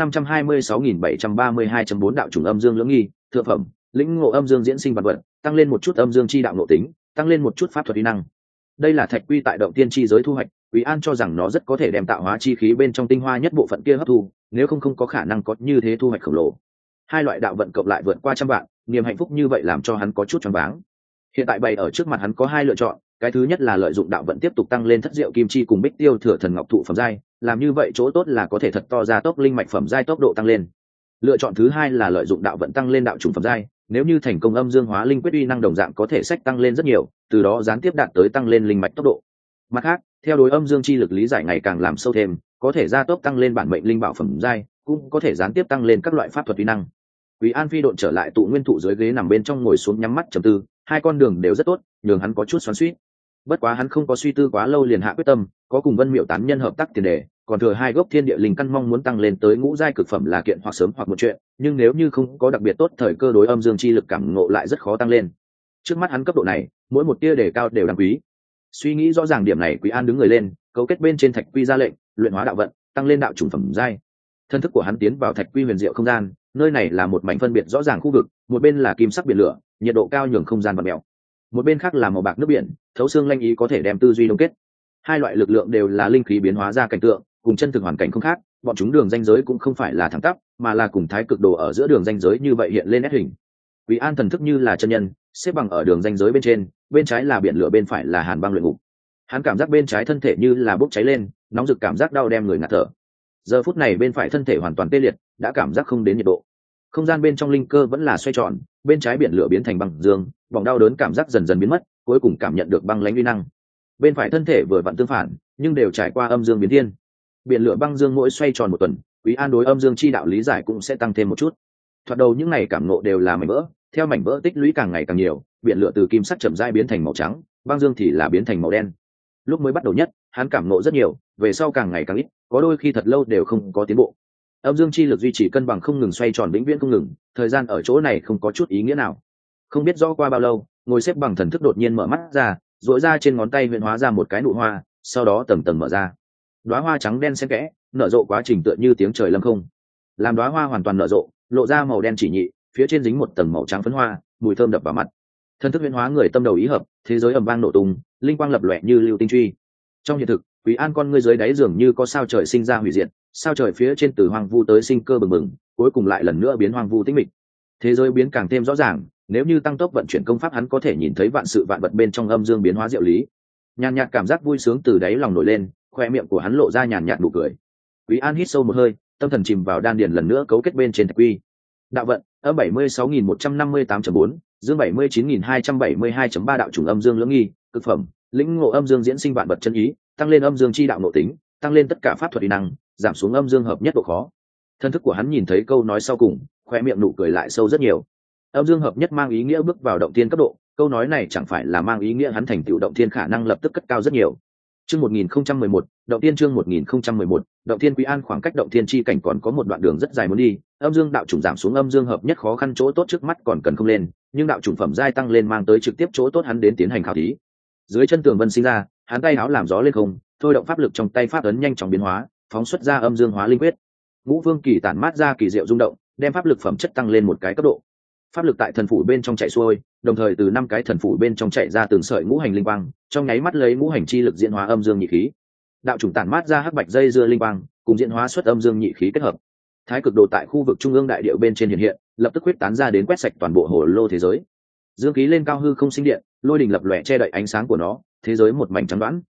526.732.4 đạo chủng âm dương lưỡng nghi, thượng phẩm, lĩnh ngộ âm dương diễn sinh vật vận, tăng lên một chút âm dương chi đạo nội tính, tăng lên một chút pháp thuật uy năng. Đây là thạch quy tại động tiên chi giới thu hoạch, Quý An cho rằng nó rất có thể đem tạo hóa chi khí bên trong tinh hoa nhất bộ phận kia hấp thu, nếu không có khả năng có như thế thu hoạch khổng lồ. Hai loại đạo vận cộng lại vượt qua 100 vạn, niềm hạnh phúc như vậy làm cho hắn có chút choáng váng. Hiện tại bày ở trước mặt hắn có hai lựa chọn, cái thứ nhất là lợi dụng đạo vận tiếp tục tăng lên thất diệu kim chi cùng bích tiêu thừa thần ngọc thụ phẩm giai, làm như vậy chỗ tốt là có thể thật to ra tốc linh mạch phẩm giai tốc độ tăng lên. Lựa chọn thứ hai là lợi dụng đạo vận tăng lên đạo trùng phẩm giai, nếu như thành công âm dương hóa linh quyết uy năng đồng dạng có thể sách tăng lên rất nhiều, từ đó gián tiếp đạt tới tăng lên linh mạch tốc độ. Mặt khác, theo đối âm dương chi lực lý giải ngày càng làm sâu thêm, có thể gia tốc tăng lên bản mệnh linh bảo phẩm giai, cũng có thể gián tiếp tăng lên các loại pháp thuật uy năng. Quý An phi độn trở lại tụ nguyên thụ dưới ghế nằm bên trong ngồi xuống nhắm mắt trầm tư, hai con đường đều rất tốt, nhường hắn có chút xoắn xuýt. Bất quá hắn không có suy tư quá lâu liền hạ quyết tâm, có cùng Vân Miểu tán nhân hợp tác tiền đề, còn thừa hai gốc thiên địa linh căn mong muốn tăng lên tới ngũ giai cực phẩm là kiện hoặc sớm hoặc một chuyện, nhưng nếu như không có đặc biệt tốt thời cơ đối âm dương chi lực cảm ngộ lại rất khó tăng lên. Trước mắt hắn cấp độ này, mỗi một tia đề cao đều đáng quý. Suy nghĩ rõ ràng điểm này, Quý An đứng người lên, cấu kết bên trên thạch quy ra lệnh, luyện hóa đạo vận, tăng lên đạo chủng phẩm giai. Thân thức của hắn tiến vào thạch quy huyền diệu không gian, nơi này là một mảnh phân biệt rõ ràng khu vực, một bên là kim sắc biển lửa, nhiệt độ cao nhường không gian vặn mèo. Một bên khác là màu bạc nước biển, thấu xương lanh ý có thể đem tư duy đông kết. Hai loại lực lượng đều là linh khí biến hóa ra cảnh tượng, cùng chân thực hoàn cảnh không khác, bọn chúng đường ranh giới cũng không phải là thẳng tắp, mà là cùng thái cực đồ ở giữa đường ranh giới như vậy hiện lên nét hình. Quý An thần thức như là chân nhân, xếp bằng ở đường ranh giới bên trên, bên trái là biển lửa, bên phải là hàn băng luyện ngục. Hắn cảm giác bên trái thân thể như là bốc cháy lên, nóng rực cảm giác đau đem người ngạt thở. Giờ phút này bên phải thân thể hoàn toàn tê liệt, đã cảm giác không đến nhiệt độ. Không gian bên trong linh cơ vẫn là xoay tròn, bên trái biển lửa biến thành băng dương, vòng đau đớn cảm giác dần dần biến mất, cuối cùng cảm nhận được băng lãnh uy năng. Bên phải thân thể vừa vặn tương phản, nhưng đều trải qua âm dương biến thiên. Biển lửa băng dương mỗi xoay tròn một tuần, Quý An đối âm dương chi đạo lý giải cũng sẽ tăng thêm một chút. Thoạt đầu những ngày cảm ngộ đều là mảnh vỡ, theo mảnh vỡ tích lũy càng ngày càng nhiều, biển lửa từ kim sắc chậm rãi biến thành màu trắng, băng dương thì là biến thành màu đen. Lúc mới bắt đầu nhất, hắn cảm ngộ rất nhiều, về sau càng ngày càng ít, có đôi khi thật lâu đều không có tiến bộ. Âm dương chi lực duy trì cân bằng không ngừng xoay tròn vĩnh viễn không ngừng, thời gian ở chỗ này không có chút ý nghĩa nào. Không biết rõ qua bao lâu, ngồi xếp bằng thần thức đột nhiên mở mắt ra, duỗi ra trên ngón tay huyễn hóa ra một cái nụ hoa, sau đó tầng tầng mở ra. Đóa hoa trắng đen xen kẽ, nở rộ quá trình tựa như tiếng trời lâm không. Làm đóa hoa hoàn toàn nở rộ, lộ ra màu đen chỉ nhị, phía trên dính một tầng màu trắng phấn hoa, mùi thơm đập vào mặt. Thần thức huyễn hóa người tâm đầu ý hợp, thế giới ầm vang nổ tung, linh quang lập lòe như lưu tinh truy. Trong hiện thực, Quý An con ngươi dưới đáy dường như có sao trời sinh ra hủy diệt, sao trời phía trên từ hoang vu tới sinh cơ bừng bừng, cuối cùng lại lần nữa biến hoang vu tĩnh mịch. Thế giới biến càng thêm rõ ràng, nếu như tăng tốc vận chuyển công pháp hắn có thể nhìn thấy vạn sự vạn vật bên trong âm dương biến hóa diệu lý. Nhàn nhạt cảm giác vui sướng từ đáy lòng nổi lên, khoe miệng của hắn lộ ra nhàn nhạt nụ cười. Quý An hít sâu một hơi, tâm thần chìm vào đan điền lần nữa cấu kết bên trên thạch quy. Đạo vận, âm 76.158.4, dương 79.272.3 đạo chủng âm dương lưỡng nghi, cực phẩm, lĩnh ngộ âm dương diễn sinh vạn vật chân ý, tăng lên âm dương chi đạo nội tính, tăng lên tất cả pháp thuật uy năng, giảm xuống âm dương hợp nhất độ khó. Thân thức của hắn nhìn thấy câu nói sau cùng, khoe miệng nụ cười lại sâu rất nhiều. Âm dương hợp nhất mang ý nghĩa bước vào động thiên cấp độ, câu nói này chẳng phải là mang ý nghĩa hắn thành tựu động thiên khả năng lập tức cất cao rất nhiều. Chương 1011, động thiên chương 1011, động thiên Quý An khoảng cách động thiên chi cảnh còn có một đoạn đường rất dài muốn đi, âm dương đạo chủng giảm xuống âm dương hợp nhất khó khăn chỗ tốt trước mắt còn cần không lên, nhưng đạo chủng phẩm giai tăng lên mang tới trực tiếp chỗ tốt hắn đến tiến hành khảo thí. Dưới chân tường vân sinh ra, hắn tay áo làm gió lên không, thôi động pháp lực trong tay pháp ấn nhanh chóng biến hóa, phóng xuất ra âm dương hóa linh quyết. Ngũ Vương Kỳ tản mát ra kỳ diệu rung động, đem pháp lực phẩm chất tăng lên một cái cấp độ. Pháp lực tại thần phủ bên trong chạy xuôi, đồng thời từ 5 cái thần phủ bên trong chạy ra từng sợi ngũ hành linh quang, trong nháy mắt lấy ngũ hành chi lực diễn hóa âm dương nhị khí. Đạo chủng tản mát ra hắc bạch dây dưa linh quang, cùng diễn hóa xuất âm dương nhị khí kết hợp. Thái cực đồ tại khu vực trung ương đại địa bên trên hiện hiện, lập tức huyết tán ra đến quét sạch toàn bộ hồ lô thế giới. Dương khí lên cao hư không sinh điện, lôi đình lập lòe che đậy ánh sáng của nó, thế giới một mảnh trắng đoán.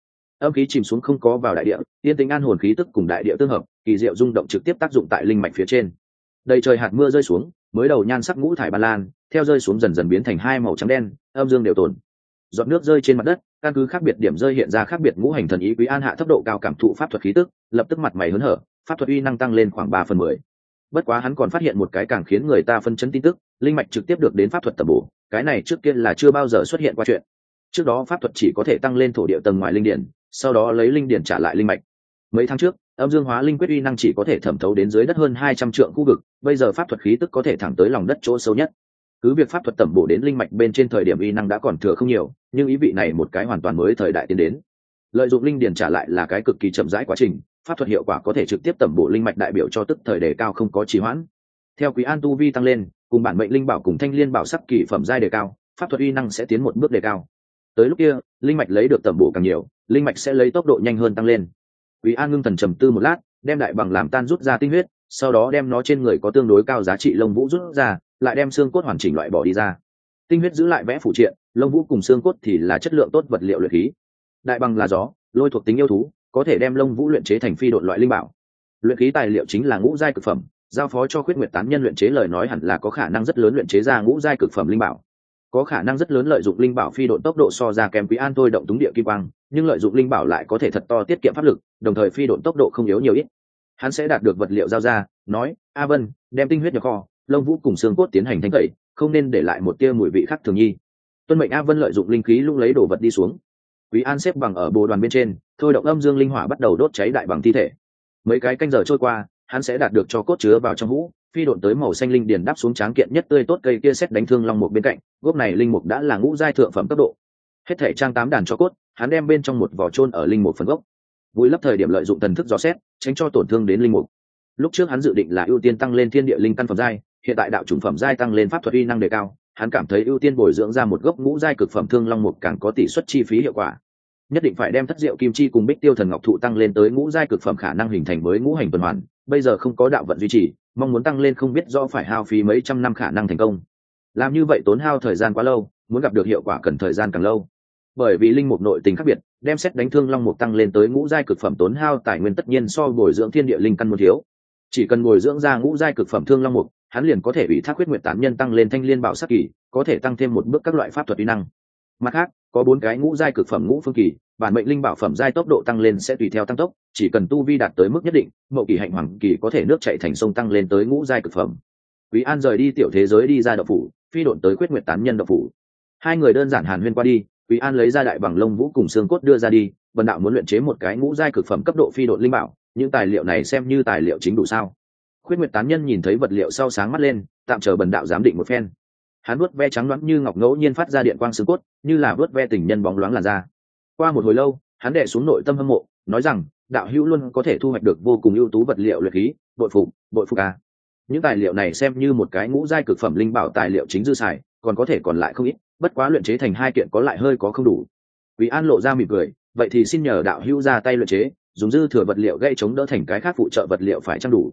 âm khí chìm xuống không có vào đại địa, yên tĩnh an hồn khí tức cùng đại địa tương hợp, kỳ diệu rung động trực tiếp tác dụng tại linh mạch phía trên. Đầy trời hạt mưa rơi xuống, mới đầu nhan sắc ngũ thải ban lan, theo rơi xuống dần dần biến thành hai màu trắng đen, âm dương đều tồn. Giọt nước rơi trên mặt đất, căn cứ khác biệt điểm rơi hiện ra khác biệt ngũ hành thần ý. Quý An hạ thấp độ cao cảm thụ pháp thuật khí tức, lập tức mặt mày hớn hở, pháp thuật uy năng tăng lên khoảng 3/10. Bất quá hắn còn phát hiện một cái càng khiến người ta phân chấn tin tức, linh mạch trực tiếp được đến pháp thuật tầm bổ, cái này trước kia là chưa bao giờ xuất hiện qua chuyện. Trước đó pháp thuật chỉ có thể tăng lên thổ địa tầng ngoài linh điển, sau đó lấy linh điển trả lại linh mạch. Mấy tháng trước, âm dương hóa linh quyết uy năng chỉ có thể thẩm thấu đến dưới đất hơn 200 trượng khu vực, bây giờ pháp thuật khí tức có thể thẳng tới lòng đất chỗ sâu nhất. Cứ việc pháp thuật tẩm bổ đến linh mạch bên trên thời điểm uy năng đã còn thừa không nhiều, nhưng ý vị này một cái hoàn toàn mới thời đại tiến đến. Lợi dụng linh điển trả lại là cái cực kỳ chậm rãi quá trình, pháp thuật hiệu quả có thể trực tiếp tẩm bổ linh mạch đại biểu cho tức thời đề cao không có trì hoãn. Theo Quý An tu vi tăng lên, cùng bản mệnh linh bảo cùng thanh liên bảo sắc kỳ phẩm giai đề cao, pháp thuật uy năng sẽ tiến một bước đề cao. Tới lúc kia, linh mạch lấy được tẩm bổ càng nhiều, linh mạch sẽ lấy tốc độ nhanh hơn tăng lên. Quý An ngưng thần trầm tư một lát, đem đại bằng làm tan rút ra tinh huyết, sau đó đem nó trên người có tương đối cao giá trị lông vũ rút ra, lại đem xương cốt hoàn chỉnh loại bỏ đi ra. Tinh huyết giữ lại vẽ phụ triện, lông vũ cùng xương cốt thì là chất lượng tốt vật liệu luyện khí. Đại bằng là gió, lôi thuộc tính yêu thú, có thể đem lông vũ luyện chế thành phi độn loại linh bảo. Luyện khí tài liệu chính là ngũ giai cực phẩm, giao phó cho Khuyết Nguyệt tán nhân luyện chế lời nói hẳn là có khả năng rất lớn luyện chế ra ngũ giai cực phẩm linh bảo. Có khả năng rất lớn lợi dụng linh bảo phi độn tốc độ so ra kém Quý An thôi động túng địa kim quang, nhưng lợi dụng linh bảo lại có thể thật to tiết kiệm pháp lực, đồng thời phi độn tốc độ không yếu nhiều ít. Hắn sẽ đạt được vật liệu giao ra, nói: "A Vân, đem tinh huyết nhập kho, lông vũ cùng xương cốt tiến hành thanh tẩy, không nên để lại một tia mùi vị khác thường nhi." Tuân mệnh. A Vân lợi dụng linh khí lung lấy đồ vật đi xuống. Quý An xếp bằng ở bồ đoàn bên trên, thôi động âm dương linh hỏa bắt đầu đốt cháy đại bằng thi thể. Mấy cái canh giờ trôi qua, hắn sẽ đạt được cho cốt chứa vào trong hũ, phi độn tới màu xanh linh điền đáp xuống tráng kiện nhất tươi tốt cây kia xét đánh thương long mục bên cạnh, gốc này linh mục đã là ngũ giai thượng phẩm cấp độ. Hết thể trang 8 đàn cho cốt, hắn đem bên trong một vỏ chôn ở linh mục phần gốc. Vùi lấp thời điểm lợi dụng thần thức dò xét, tránh cho tổn thương đến linh mục. Lúc trước hắn dự định là ưu tiên tăng lên thiên địa linh căn phẩm giai, hiện tại đạo chủng phẩm giai tăng lên pháp thuật uy năng đề cao, hắn cảm thấy ưu tiên bồi dưỡng ra một gốc ngũ giai cực phẩm thương long mục càng có tỷ suất chi phí hiệu quả. Nhất định phải đem thất diệu kim chi cùng bích tiêu thần ngọc thụ tăng lên tới ngũ giai cực phẩm khả năng hình thành mới ngũ hành tuần hoàn, bây giờ không có đạo vận duy trì, mong muốn tăng lên không biết do phải hao phí mấy trăm năm khả năng thành công. Làm như vậy tốn hao thời gian quá lâu, muốn gặp được hiệu quả cần thời gian càng lâu. Bởi vì linh mục nội tình khác biệt, đem xét đánh thương long mục tăng lên tới ngũ giai cực phẩm tốn hao tài nguyên tất nhiên so bồi dưỡng thiên địa linh căn muốn thiếu. Chỉ cần bồi dưỡng ra ngũ giai cực phẩm thương long mục, hắn liền có thể bị thác Khuyết Nguyệt tán nhân tăng lên thanh liên bảo sắc kỳ, có thể tăng thêm một bước các loại pháp thuật uy năng. Mặt khác, có 4 cái ngũ giai cực phẩm ngũ phương kỳ, bản mệnh linh bảo phẩm giai tốc độ tăng lên sẽ tùy theo tăng tốc, chỉ cần tu vi đạt tới mức nhất định, mậu kỳ hạnh hoàng kỳ có thể nước chảy thành sông tăng lên tới ngũ giai cực phẩm. Quý An rời đi tiểu thế giới đi ra động phủ, phi độn tới Khuyết Nguyệt tán nhân động phủ. Hai người đơn giản hàn huyên qua đi, Quý An lấy ra đại bằng lông vũ cùng xương cốt đưa ra đi, Vân đạo muốn luyện chế một cái ngũ giai cực phẩm cấp độ phi độn linh bảo, những tài liệu này xem như tài liệu chính đủ sao? Khuyết Nguyệt tán nhân nhìn thấy vật liệu sau sáng mắt lên, tạm chờ Bần đạo giám định một phen. Hắn vuốt ve trắng loáng như ngọc ngẫu nhiên phát ra điện quang xương cốt, như là vuốt ve tình nhân bóng loáng làn da. Qua một hồi lâu, hắn đè xuống nội tâm hâm mộ, nói rằng: đạo hữu luôn có thể thu hoạch được vô cùng ưu tú vật liệu luyện khí, bội phục a. Những tài liệu này xem như một cái ngũ giai cực phẩm linh bảo tài liệu chính dư xài, còn có thể còn lại không ít, bất quá luyện chế thành 2 kiện có lại hơi có không đủ. Quý An lộ ra mỉm cười, vậy thì xin nhờ đạo hữu ra tay luyện chế, dùng dư thừa vật liệu gây chống đỡ thành cái khác phụ trợ vật liệu phải chăng đủ?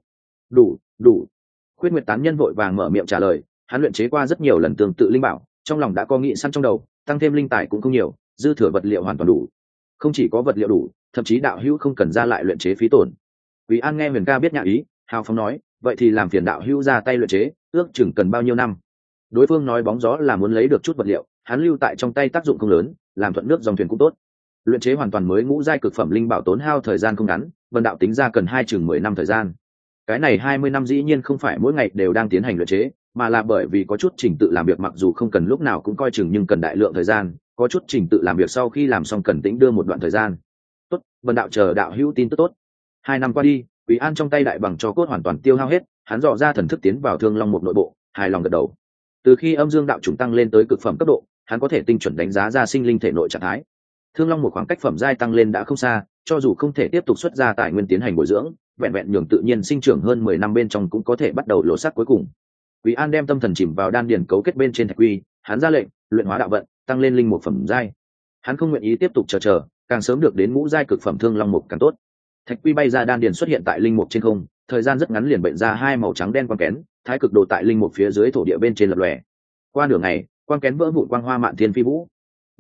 Đủ. Khuyết Nguyệt tán nhân vội vàng mở miệng trả lời, hắn luyện chế qua rất nhiều lần tương tự linh bảo, trong lòng đã có nghị săn trong đầu, tăng thêm linh tài cũng không nhiều, dư thừa vật liệu hoàn toàn đủ. Không chỉ có vật liệu đủ, thậm chí đạo hữu không cần ra lại luyện chế phí tổn. Quý An nghe Huyền Ca biết nhã ý, hào phóng nói, vậy thì làm phiền đạo hữu ra tay luyện chế, ước chừng cần bao nhiêu năm? Đối phương nói bóng gió là muốn lấy được chút vật liệu, hắn lưu tại trong tay tác dụng không lớn, làm thuận nước dòng thuyền cũng tốt. Luyện chế hoàn toàn mới ngũ giai cực phẩm linh bảo tốn hao thời gian không ngắn, Vân đạo tính ra cần 10 năm thời gian. Cái này 20 năm dĩ nhiên không phải mỗi ngày đều đang tiến hành luyện chế, mà là bởi vì có chút trình tự làm việc mặc dù không cần lúc nào cũng coi chừng nhưng cần đại lượng thời gian, có chút trình tự làm việc sau khi làm xong cần tĩnh đưa một đoạn thời gian. Tốt, Vân đạo chờ đạo hữu tin tức tốt. 2 năm qua đi, Quý An trong tay đại bằng cho cốt hoàn toàn tiêu hao hết, hắn dò ra thần thức tiến vào thương long một nội bộ, hài lòng gật đầu. Từ khi âm dương đạo chủng tăng lên tới cực phẩm cấp độ, hắn có thể tinh chuẩn đánh giá ra sinh linh thể nội trạng thái. Thương long một khoảng cách phẩm giai tăng lên đã không xa, cho dù không thể tiếp tục xuất ra tài nguyên tiến hành bồi dưỡng, vẹn vẹn nhường tự nhiên sinh trưởng hơn 10 năm bên trong cũng có thể bắt đầu lộ sắc cuối cùng. Quý An đem tâm thần chìm vào đan điền cấu kết bên trên thạch quy, hắn ra lệnh, luyện hóa đạo vận, tăng lên linh một phẩm giai. Hắn không nguyện ý tiếp tục chờ, càng sớm được đến ngũ giai cực phẩm thương long mục càng tốt. Thạch quy bay ra đan điền xuất hiện tại linh mục trên không, thời gian rất ngắn liền bệnh ra 2 màu trắng đen quang kén, thái cực đồ tại linh mục phía dưới thổ địa bên trên lập lòe. Qua nửa ngày, quang kén vỡ vụn quang hoa mạn thiên phi vũ.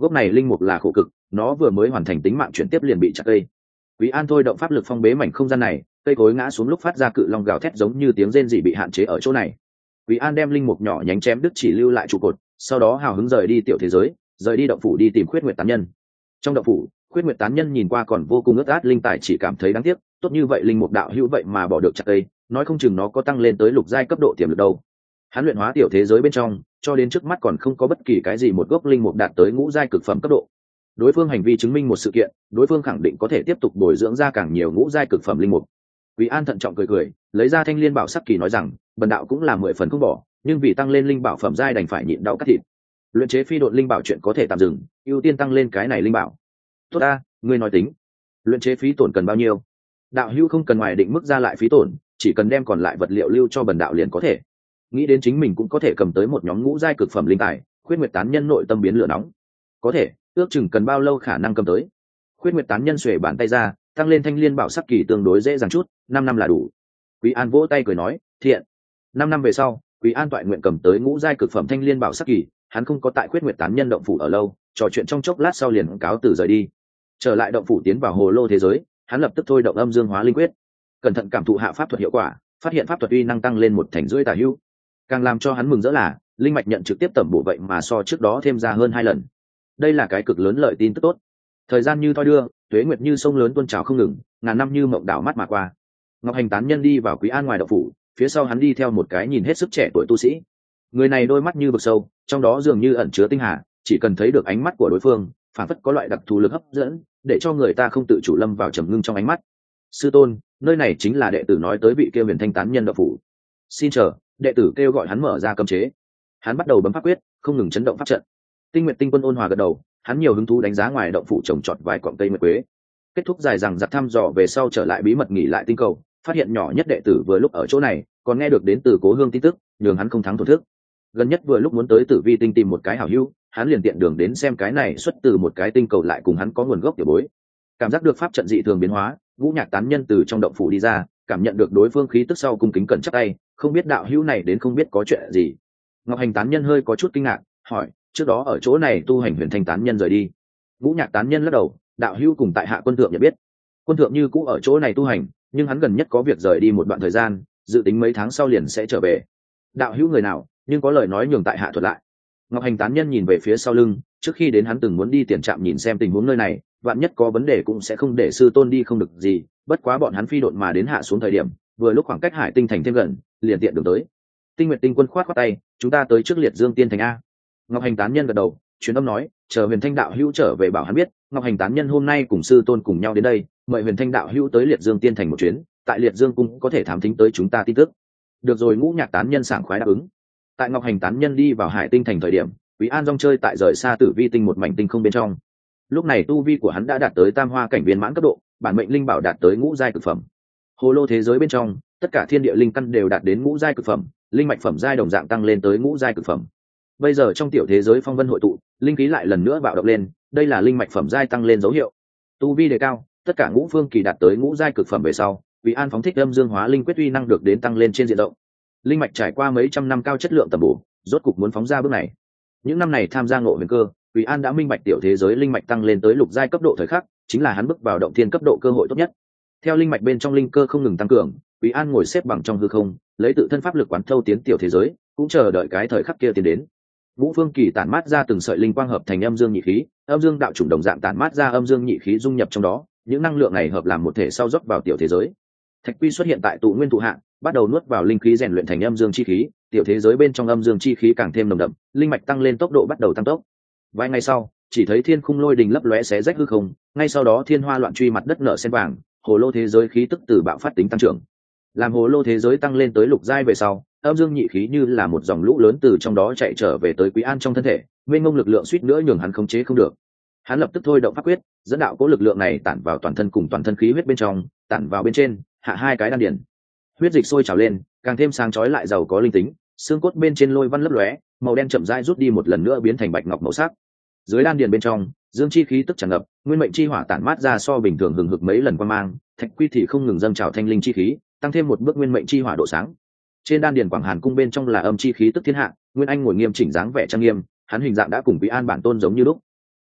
Gốc này linh mục là khổ cực, nó vừa mới hoàn thành tính mạng chuyển tiếp liền bị chặt cây. Quý An thôi động pháp lực phong bế mảnh không gian này, cây cối ngã xuống lúc phát ra cự long gào thét giống như tiếng rên rỉ bị hạn chế ở chỗ này. Quý An đem linh mục nhỏ nhánh chém đứt chỉ lưu lại trụ cột, sau đó hào hứng rời đi tiểu thế giới, rời đi động phủ đi tìm Khuyết Nguyệt tán nhân. Trong động phủ, Khuyết Nguyệt tán nhân nhìn qua còn vô cùng ướt át linh tài chỉ cảm thấy đáng tiếc, tốt như vậy linh mục đạo hữu vậy mà bỏ được chặt cây, nói không chừng nó có tăng lên tới lục giai cấp độ tiềm lực đâu. Hắn luyện hóa tiểu thế giới bên trong, cho đến trước mắt còn không có bất kỳ cái gì một gốc linh mục đạt tới ngũ giai cực phẩm cấp độ. Đối phương hành vi chứng minh một sự kiện, đối phương khẳng định có thể tiếp tục bồi dưỡng ra càng nhiều ngũ giai cực phẩm linh mục. Quý An thận trọng cười cười, lấy ra thanh liên bảo sắc kỳ nói rằng, bần đạo cũng là 10 phần không bỏ, nhưng vì tăng lên linh bảo phẩm giai đành phải nhịn đau cắt thịt. Luyện chế phi độn linh bảo chuyện có thể tạm dừng, ưu tiên tăng lên cái này linh bảo. Tốt a, ngươi nói tính. Luyện chế phí tổn cần bao nhiêu? Đạo hữu không cần ngoài định mức ra lại phí tổn, chỉ cần đem còn lại vật liệu lưu cho bần đạo liền có thể. Nghĩ đến chính mình cũng có thể cầm tới một nhóm ngũ giai cực phẩm linh tài, Khuyết Nguyệt tán nhân nội tâm biến lửa nóng. Có thể, ước chừng cần bao lâu khả năng cầm tới? Khuyết Nguyệt tán nhân xuề bàn tay ra, tăng lên thanh liên bảo sắc kỳ tương đối dễ dàng chút, 5 năm là đủ. Quý An vỗ tay cười nói, thiện. 5 năm về sau, Quý An toại nguyện cầm tới ngũ giai cực phẩm thanh liên bảo sắc kỳ, hắn không có tại Khuyết Nguyệt tán nhân động phủ ở lâu, trò chuyện trong chốc lát sau liền cáo từ rời đi. Trở lại động phủ tiến vào hồ lô thế giới, hắn lập tức thôi động âm dương hóa linh quyết, cẩn thận cảm thụ hạ pháp thuật hiệu quả, phát hiện pháp thuật uy năng tăng lên 1 thành rưỡi tả hữu. Càng làm cho hắn mừng rỡ là, linh mạch nhận trực tiếp tẩm bổ vậy mà so trước đó thêm ra hơn 2 lần. Đây là cái cực lớn lợi tin tức tốt. Thời gian như thoi đưa, tuế nguyệt như sông lớn tuôn trào không ngừng, ngàn năm như mộng đảo mắt mà qua. Ngọc Hành tán nhân đi vào Quý An ngoài động phủ, phía sau hắn đi theo một cái nhìn hết sức trẻ tuổi tu sĩ. Người này đôi mắt như vực sâu, trong đó dường như ẩn chứa tinh hà, chỉ cần thấy được ánh mắt của đối phương, phản phất có loại đặc thù lực hấp dẫn, để cho người ta không tự chủ lâm vào trầm ngưng trong ánh mắt. Sư tôn, nơi này chính là đệ tử nói tới vị kia Huyền Thanh tán nhân động phủ. Xin chờ, đệ tử kêu gọi hắn mở ra cấm chế. Hắn bắt đầu bấm pháp quyết, không ngừng chấn động pháp trận. Tinh Nguyệt Tinh Quân ôn hòa gật đầu, hắn nhiều hứng thú đánh giá ngoài động phủ trồng trọt vài cọng cây nguyệt quế. Kết thúc dài rằng giặc thăm dò về sau trở lại bí mật nghỉ lại tinh cầu, phát hiện nhỏ nhất đệ tử vừa lúc ở chỗ này, còn nghe được đến từ Cố Hương tin tức, nhường hắn không thắng thổ thức. Gần nhất vừa lúc muốn tới Tử Vi tinh tìm một cái hảo hữu, hắn liền tiện đường đến xem cái này xuất từ một cái tinh cầu lại cùng hắn có nguồn gốc tiểu bối. Cảm giác được pháp trận dị thường biến hóa, Vũ Nhạc tán nhân từ trong động phủ đi ra, cảm nhận được đối phương khí tức sau cung kính cẩn chắc tay, không biết đạo hữu này đến không biết có chuyện gì. Ngọc Hành tán nhân hơi có chút kinh ngạc, hỏi, trước đó ở chỗ này tu hành Huyền Thanh tán nhân rời đi. Vũ Nhạc tán nhân lắc đầu, đạo hữu cùng tại hạ quân thượng nhận biết. Quân thượng như cũ ở chỗ này tu hành, nhưng hắn gần nhất có việc rời đi một đoạn thời gian, dự tính mấy tháng sau liền sẽ trở về. Đạo hữu người nào, nhưng có lời nói nhường tại hạ thuật lại. Ngọc Hành tán nhân nhìn về phía sau lưng, trước khi đến hắn từng muốn đi tiền trạm nhìn xem tình huống nơi này, vạn nhất có vấn đề cũng sẽ không để sư tôn đi không được gì, bất quá bọn hắn phi độn mà đến hạ xuống thời điểm, vừa lúc khoảng cách Hải Tinh thành thêm gần, liền tiện đường tới. Tinh Nguyệt Tinh Quân khoát khoát tay, chúng ta tới trước Liệt Dương Tiên thành a. Ngọc Hành tán nhân gật đầu, truyền âm nói, chờ Huyền Thanh đạo hữu trở về bảo hắn biết, Ngọc Hành tán nhân hôm nay cùng sư tôn cùng nhau đến đây, mời Huyền Thanh đạo hữu tới Liệt Dương Tiên thành một chuyến, tại Liệt Dương cung có thể thám thính tới chúng ta tin tức. Được rồi, Ngũ Nhạc tán nhân sảng khoái đáp ứng. Tại Ngọc Hành tán nhân đi vào Hải Tinh thành thời điểm, Quý An rong chơi tại rời xa Tử Vi tinh một mảnh tinh không bên trong. Lúc này tu vi của hắn đã đạt tới Tam Hoa cảnh viên mãn cấp độ, bản mệnh linh bảo đạt tới ngũ giai cực phẩm. Hồ lô thế giới bên trong, tất cả thiên địa linh căn đều đạt đến ngũ giai cực phẩm, linh mạch phẩm giai đồng dạng tăng lên tới ngũ giai cực phẩm. Bây giờ trong tiểu thế giới phong vân hội tụ, linh khí lại lần nữa bạo động lên, đây là linh mạch phẩm giai tăng lên dấu hiệu. Tu vi đề cao, tất cả ngũ phương kỳ đạt tới ngũ giai cực phẩm về sau, Quý An phóng thích âm dương hóa linh quyết uy năng được đến tăng lên trên diện rộng. Linh mạch trải qua mấy trăm năm cao chất lượng tầm bổ, rốt cục muốn phóng ra bước này. Những năm này tham gia ngộ huyền cơ, Quý An đã minh bạch tiểu thế giới linh mạch tăng lên tới lục giai cấp độ thời khắc, chính là hắn bước vào động thiên cấp độ cơ hội tốt nhất. Theo linh mạch bên trong linh cơ không ngừng tăng cường, Quý An ngồi xếp bằng trong hư không, lấy tự thân pháp lực quán thâu tiến tiểu thế giới, cũng chờ đợi cái thời khắc kia tiến đến. Ngũ phương kỳ tản mát ra từng sợi linh quang hợp thành âm dương nhị khí, âm dương đạo chủng đồng dạng tản mát ra âm dương nhị khí dung nhập trong đó, những năng lượng này hợp làm một thể sau rót vào tiểu thế giới. Thạch Quy xuất hiện tại tụ nguyên tụ hạ, bắt đầu nuốt vào linh khí rèn luyện thành âm dương chi khí, tiểu thế giới bên trong âm dương chi khí càng thêm nồng đậm, linh mạch tăng lên tốc độ bắt đầu tăng tốc. Vài ngày sau, chỉ thấy thiên khung lôi đình lấp lóe xé rách hư không, ngay sau đó thiên hoa loạn truy mặt đất nở sen vàng, hồ lô thế giới khí tức từ bạo phát tính tăng trưởng. Làm hồ lô thế giới tăng lên tới lục giai về sau, âm dương nhị khí như là một dòng lũ lớn từ trong đó chạy trở về tới Quý An trong thân thể, mênh mông lực lượng suýt nữa nhường hắn khống chế không được. Hắn lập tức thôi động pháp quyết, dẫn đạo cố lực lượng này tản vào toàn thân cùng toàn thân khí huyết bên trong, tản vào bên trên, hạ hai cái đan điền. Huyết dịch sôi trào lên, càng thêm sáng chói lại giàu có linh tính, xương cốt bên trên lôi văn lấp lóe, màu đen chậm rãi rút đi một lần nữa biến thành bạch ngọc màu sắc. Dưới đan điền bên trong, dương chi khí tức tràn ngập, nguyên mệnh chi hỏa tản mát ra so bình thường hừng hực mấy lần quang mang, Thạch Quy thì không ngừng dâng trào thanh linh chi khí, tăng thêm một bước nguyên mệnh chi hỏa độ sáng. Trên đan điền Quảng Hàn cung bên trong là âm chi khí tức thiên hạ, Nguyên Anh ngồi nghiêm chỉnh dáng vẻ trang nghiêm, hắn hình dạng đã cùng Quý An bản tôn giống như lúc.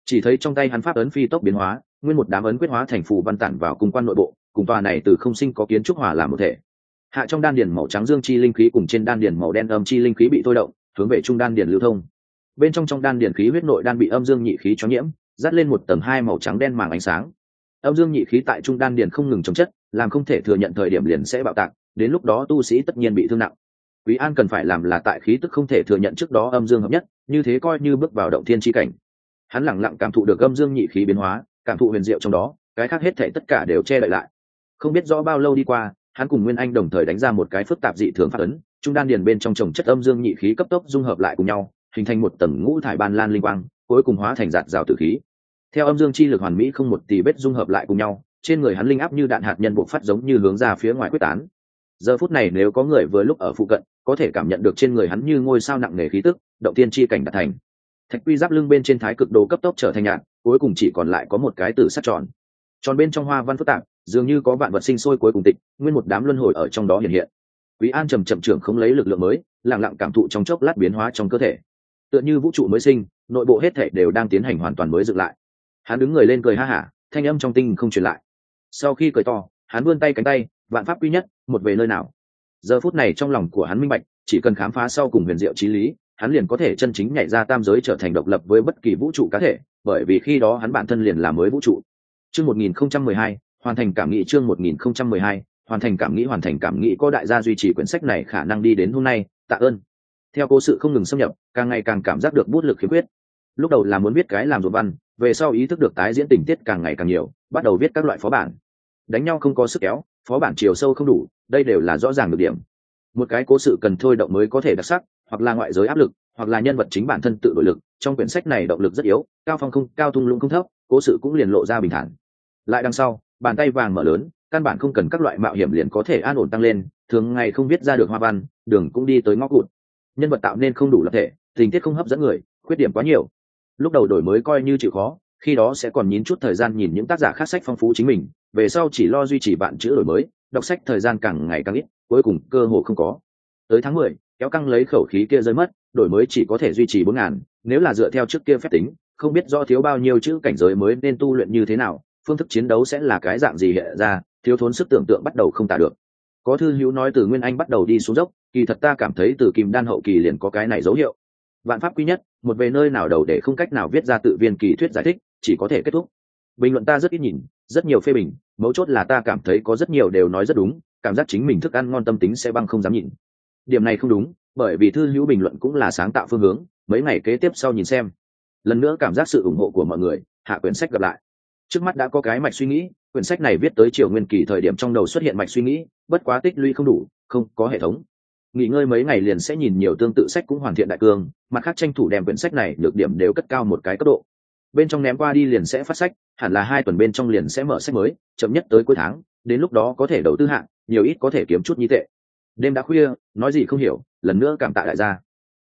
Chỉ thấy trong tay hắn pháp ấn phi tốc biến hóa, nguyên một đám ấn quyết hóa thành phù văn tản vào cung quan nội bộ, cùng tòa này từ không sinh có kiến trúc hòa làm một thể. Hạ trong đan điền màu trắng dương chi linh khí cùng trên đan điền màu đen âm chi linh khí bị thôi động, hướng về trung đan điền lưu thông. Bên trong đan điền khí huyết nội đan bị âm dương nhị khí cho nhiễm, dắt lên một tầng hai màu trắng đen màng ánh sáng. Âm dương nhị khí tại trung đan điền không ngừng chống chất, làm không thể thừa nhận thời điểm liền sẽ bạo tạc, đến lúc đó tu sĩ tất nhiên bị thương nặng. Quý An cần phải làm là tại khí tức không thể thừa nhận trước đó âm dương hợp nhất, như thế coi như bước vào động thiên chi cảnh. Hắn lặng lặng cảm thụ được âm dương nhị khí biến hóa, cảm thụ huyền diệu trong đó, cái khác hết thảy tất cả đều che đậy lại. Không biết rõ bao lâu đi qua, hắn cùng Nguyên Anh đồng thời đánh ra một cái phức tạp dị thường pháp ấn, trung đan điền bên trong chồng chất âm dương nhị khí cấp tốc dung hợp lại cùng nhau, hình thành một tầng ngũ thải ban lan linh quang, cuối cùng hóa thành giạt rào tử khí. Theo âm dương chi lực hoàn mỹ không một tì vết dung hợp lại cùng nhau, trên người hắn linh áp như đạn hạt nhân bộc phát giống như hướng ra phía ngoài quyết tán. Giờ phút này nếu có người vừa lúc ở phụ cận, có thể cảm nhận được trên người hắn như ngôi sao nặng nề khí tức, động tiên chi cảnh đạt thành. Thạch quy giáp lưng bên trên thái cực đồ cấp tốc trở thành nhạt, cuối cùng chỉ còn lại có một cái tử sắc tròn. Tròn bên trong hoa văn phức tạp, dường như có vạn vật sinh sôi cuối cùng tịch, nguyên một đám luân hồi ở trong đó hiện hiện. Quý An chậm chậm trưởng không lấy lực lượng mới, lặng lặng cảm thụ trong chốc lát biến hóa trong cơ thể. Tựa như vũ trụ mới sinh, nội bộ hết thảy đều đang tiến hành hoàn toàn mới dựng lại. Hắn đứng người lên cười ha hả, thanh âm trong tinh không truyền lại. Sau khi cười to, hắn vươn tay cánh tay, vạn pháp quy nhất, một về nơi nào. Giờ phút này trong lòng của hắn minh bạch, chỉ cần khám phá sau cùng huyền diệu chí lý, hắn liền có thể chân chính nhảy ra tam giới trở thành độc lập với bất kỳ vũ trụ cá thể, bởi vì khi đó hắn bản thân liền là mới vũ trụ. Chương 1012, hoàn thành cảm nghĩ. Chương 1012, hoàn thành cảm nghĩ có đại gia duy trì quyển sách này khả năng đi đến hôm nay, tạ ơn. Theo cố sự không ngừng xâm nhập, càng ngày càng cảm giác được bút lực khiếm khuyết. Lúc đầu là muốn viết cái làm ruột văn, về sau ý thức được tái diễn tình tiết càng ngày càng nhiều, bắt đầu viết các loại phó bản. Đánh nhau không có sức kéo, phó bản chiều sâu không đủ, đây đều là rõ ràng được điểm. Một cái cố sự cần thôi động mới có thể đặc sắc, hoặc là ngoại giới áp lực, hoặc là nhân vật chính bản thân tự đổi lực. Trong quyển sách này động lực rất yếu, cao phong không cao, thung lũng không thấp, cố sự cũng liền lộ ra bình thản. Lại đằng sau, bàn tay vàng mở lớn, căn bản không cần các loại mạo hiểm liền có thể an ổn tăng lên, thường ngày không viết ra được hoa văn, đường cũng đi tới ngõ cụt. Nhân vật tạo nên không đủ lập thể, tình tiết không hấp dẫn người, khuyết điểm quá nhiều. Lúc đầu đổi mới coi như chịu khó, khi đó sẽ còn nhín chút thời gian nhìn những tác giả khác sách phong phú chính mình, về sau chỉ lo duy trì bạn chữ đổi mới, đọc sách thời gian càng ngày càng ít, cuối cùng cơ hồ không có. Tới tháng 10, kéo căng lấy khẩu khí kia rơi mất, đổi mới chỉ có thể duy trì 4.000, nếu là dựa theo trước kia phép tính, không biết do thiếu bao nhiêu chữ cảnh giới mới nên tu luyện như thế nào, phương thức chiến đấu sẽ là cái dạng gì hiện ra, thiếu thốn sức tưởng tượng bắt đầu không tả được. Có thư hữu nói từ Nguyên Anh bắt đầu đi xuống dốc, kỳ thật ta cảm thấy từ Kim Đan hậu kỳ liền có cái này dấu hiệu. Vạn pháp quy nhất, một về nơi nào đầu để không cách nào viết ra tự viên kỳ thuyết giải thích, chỉ có thể kết thúc. Bình luận ta rất ít nhìn, rất nhiều phê bình, mấu chốt là ta cảm thấy có rất nhiều đều nói rất đúng, cảm giác chính mình thức ăn ngon tâm tính sẽ băng không dám nhìn. Điểm này không đúng, bởi vì thư hữu bình luận cũng là sáng tạo phương hướng, mấy ngày kế tiếp sau nhìn xem. Lần nữa cảm giác sự ủng hộ của mọi người, hạ quyển sách gặp lại. Trước mắt đã có cái mạch suy nghĩ, quyển sách này viết tới Triều Nguyên Kỳ thời điểm trong đầu xuất hiện mạch suy nghĩ, bất quá tích lũy không đủ, không có hệ thống. Nghỉ ngơi mấy ngày liền sẽ nhìn nhiều tương tự sách cũng hoàn thiện đại cương, mặt khác tranh thủ đem quyển sách này nhược điểm đều cất cao một cái cấp độ. Bên trong ném qua đi liền sẽ phát sách, hẳn là 2 tuần bên trong liền sẽ mở sách mới, chậm nhất tới cuối tháng, đến lúc đó có thể đầu tư hạng, nhiều ít có thể kiếm chút nhi tệ. Đêm đã khuya, nói gì không hiểu, lần nữa cảm tạ đại gia.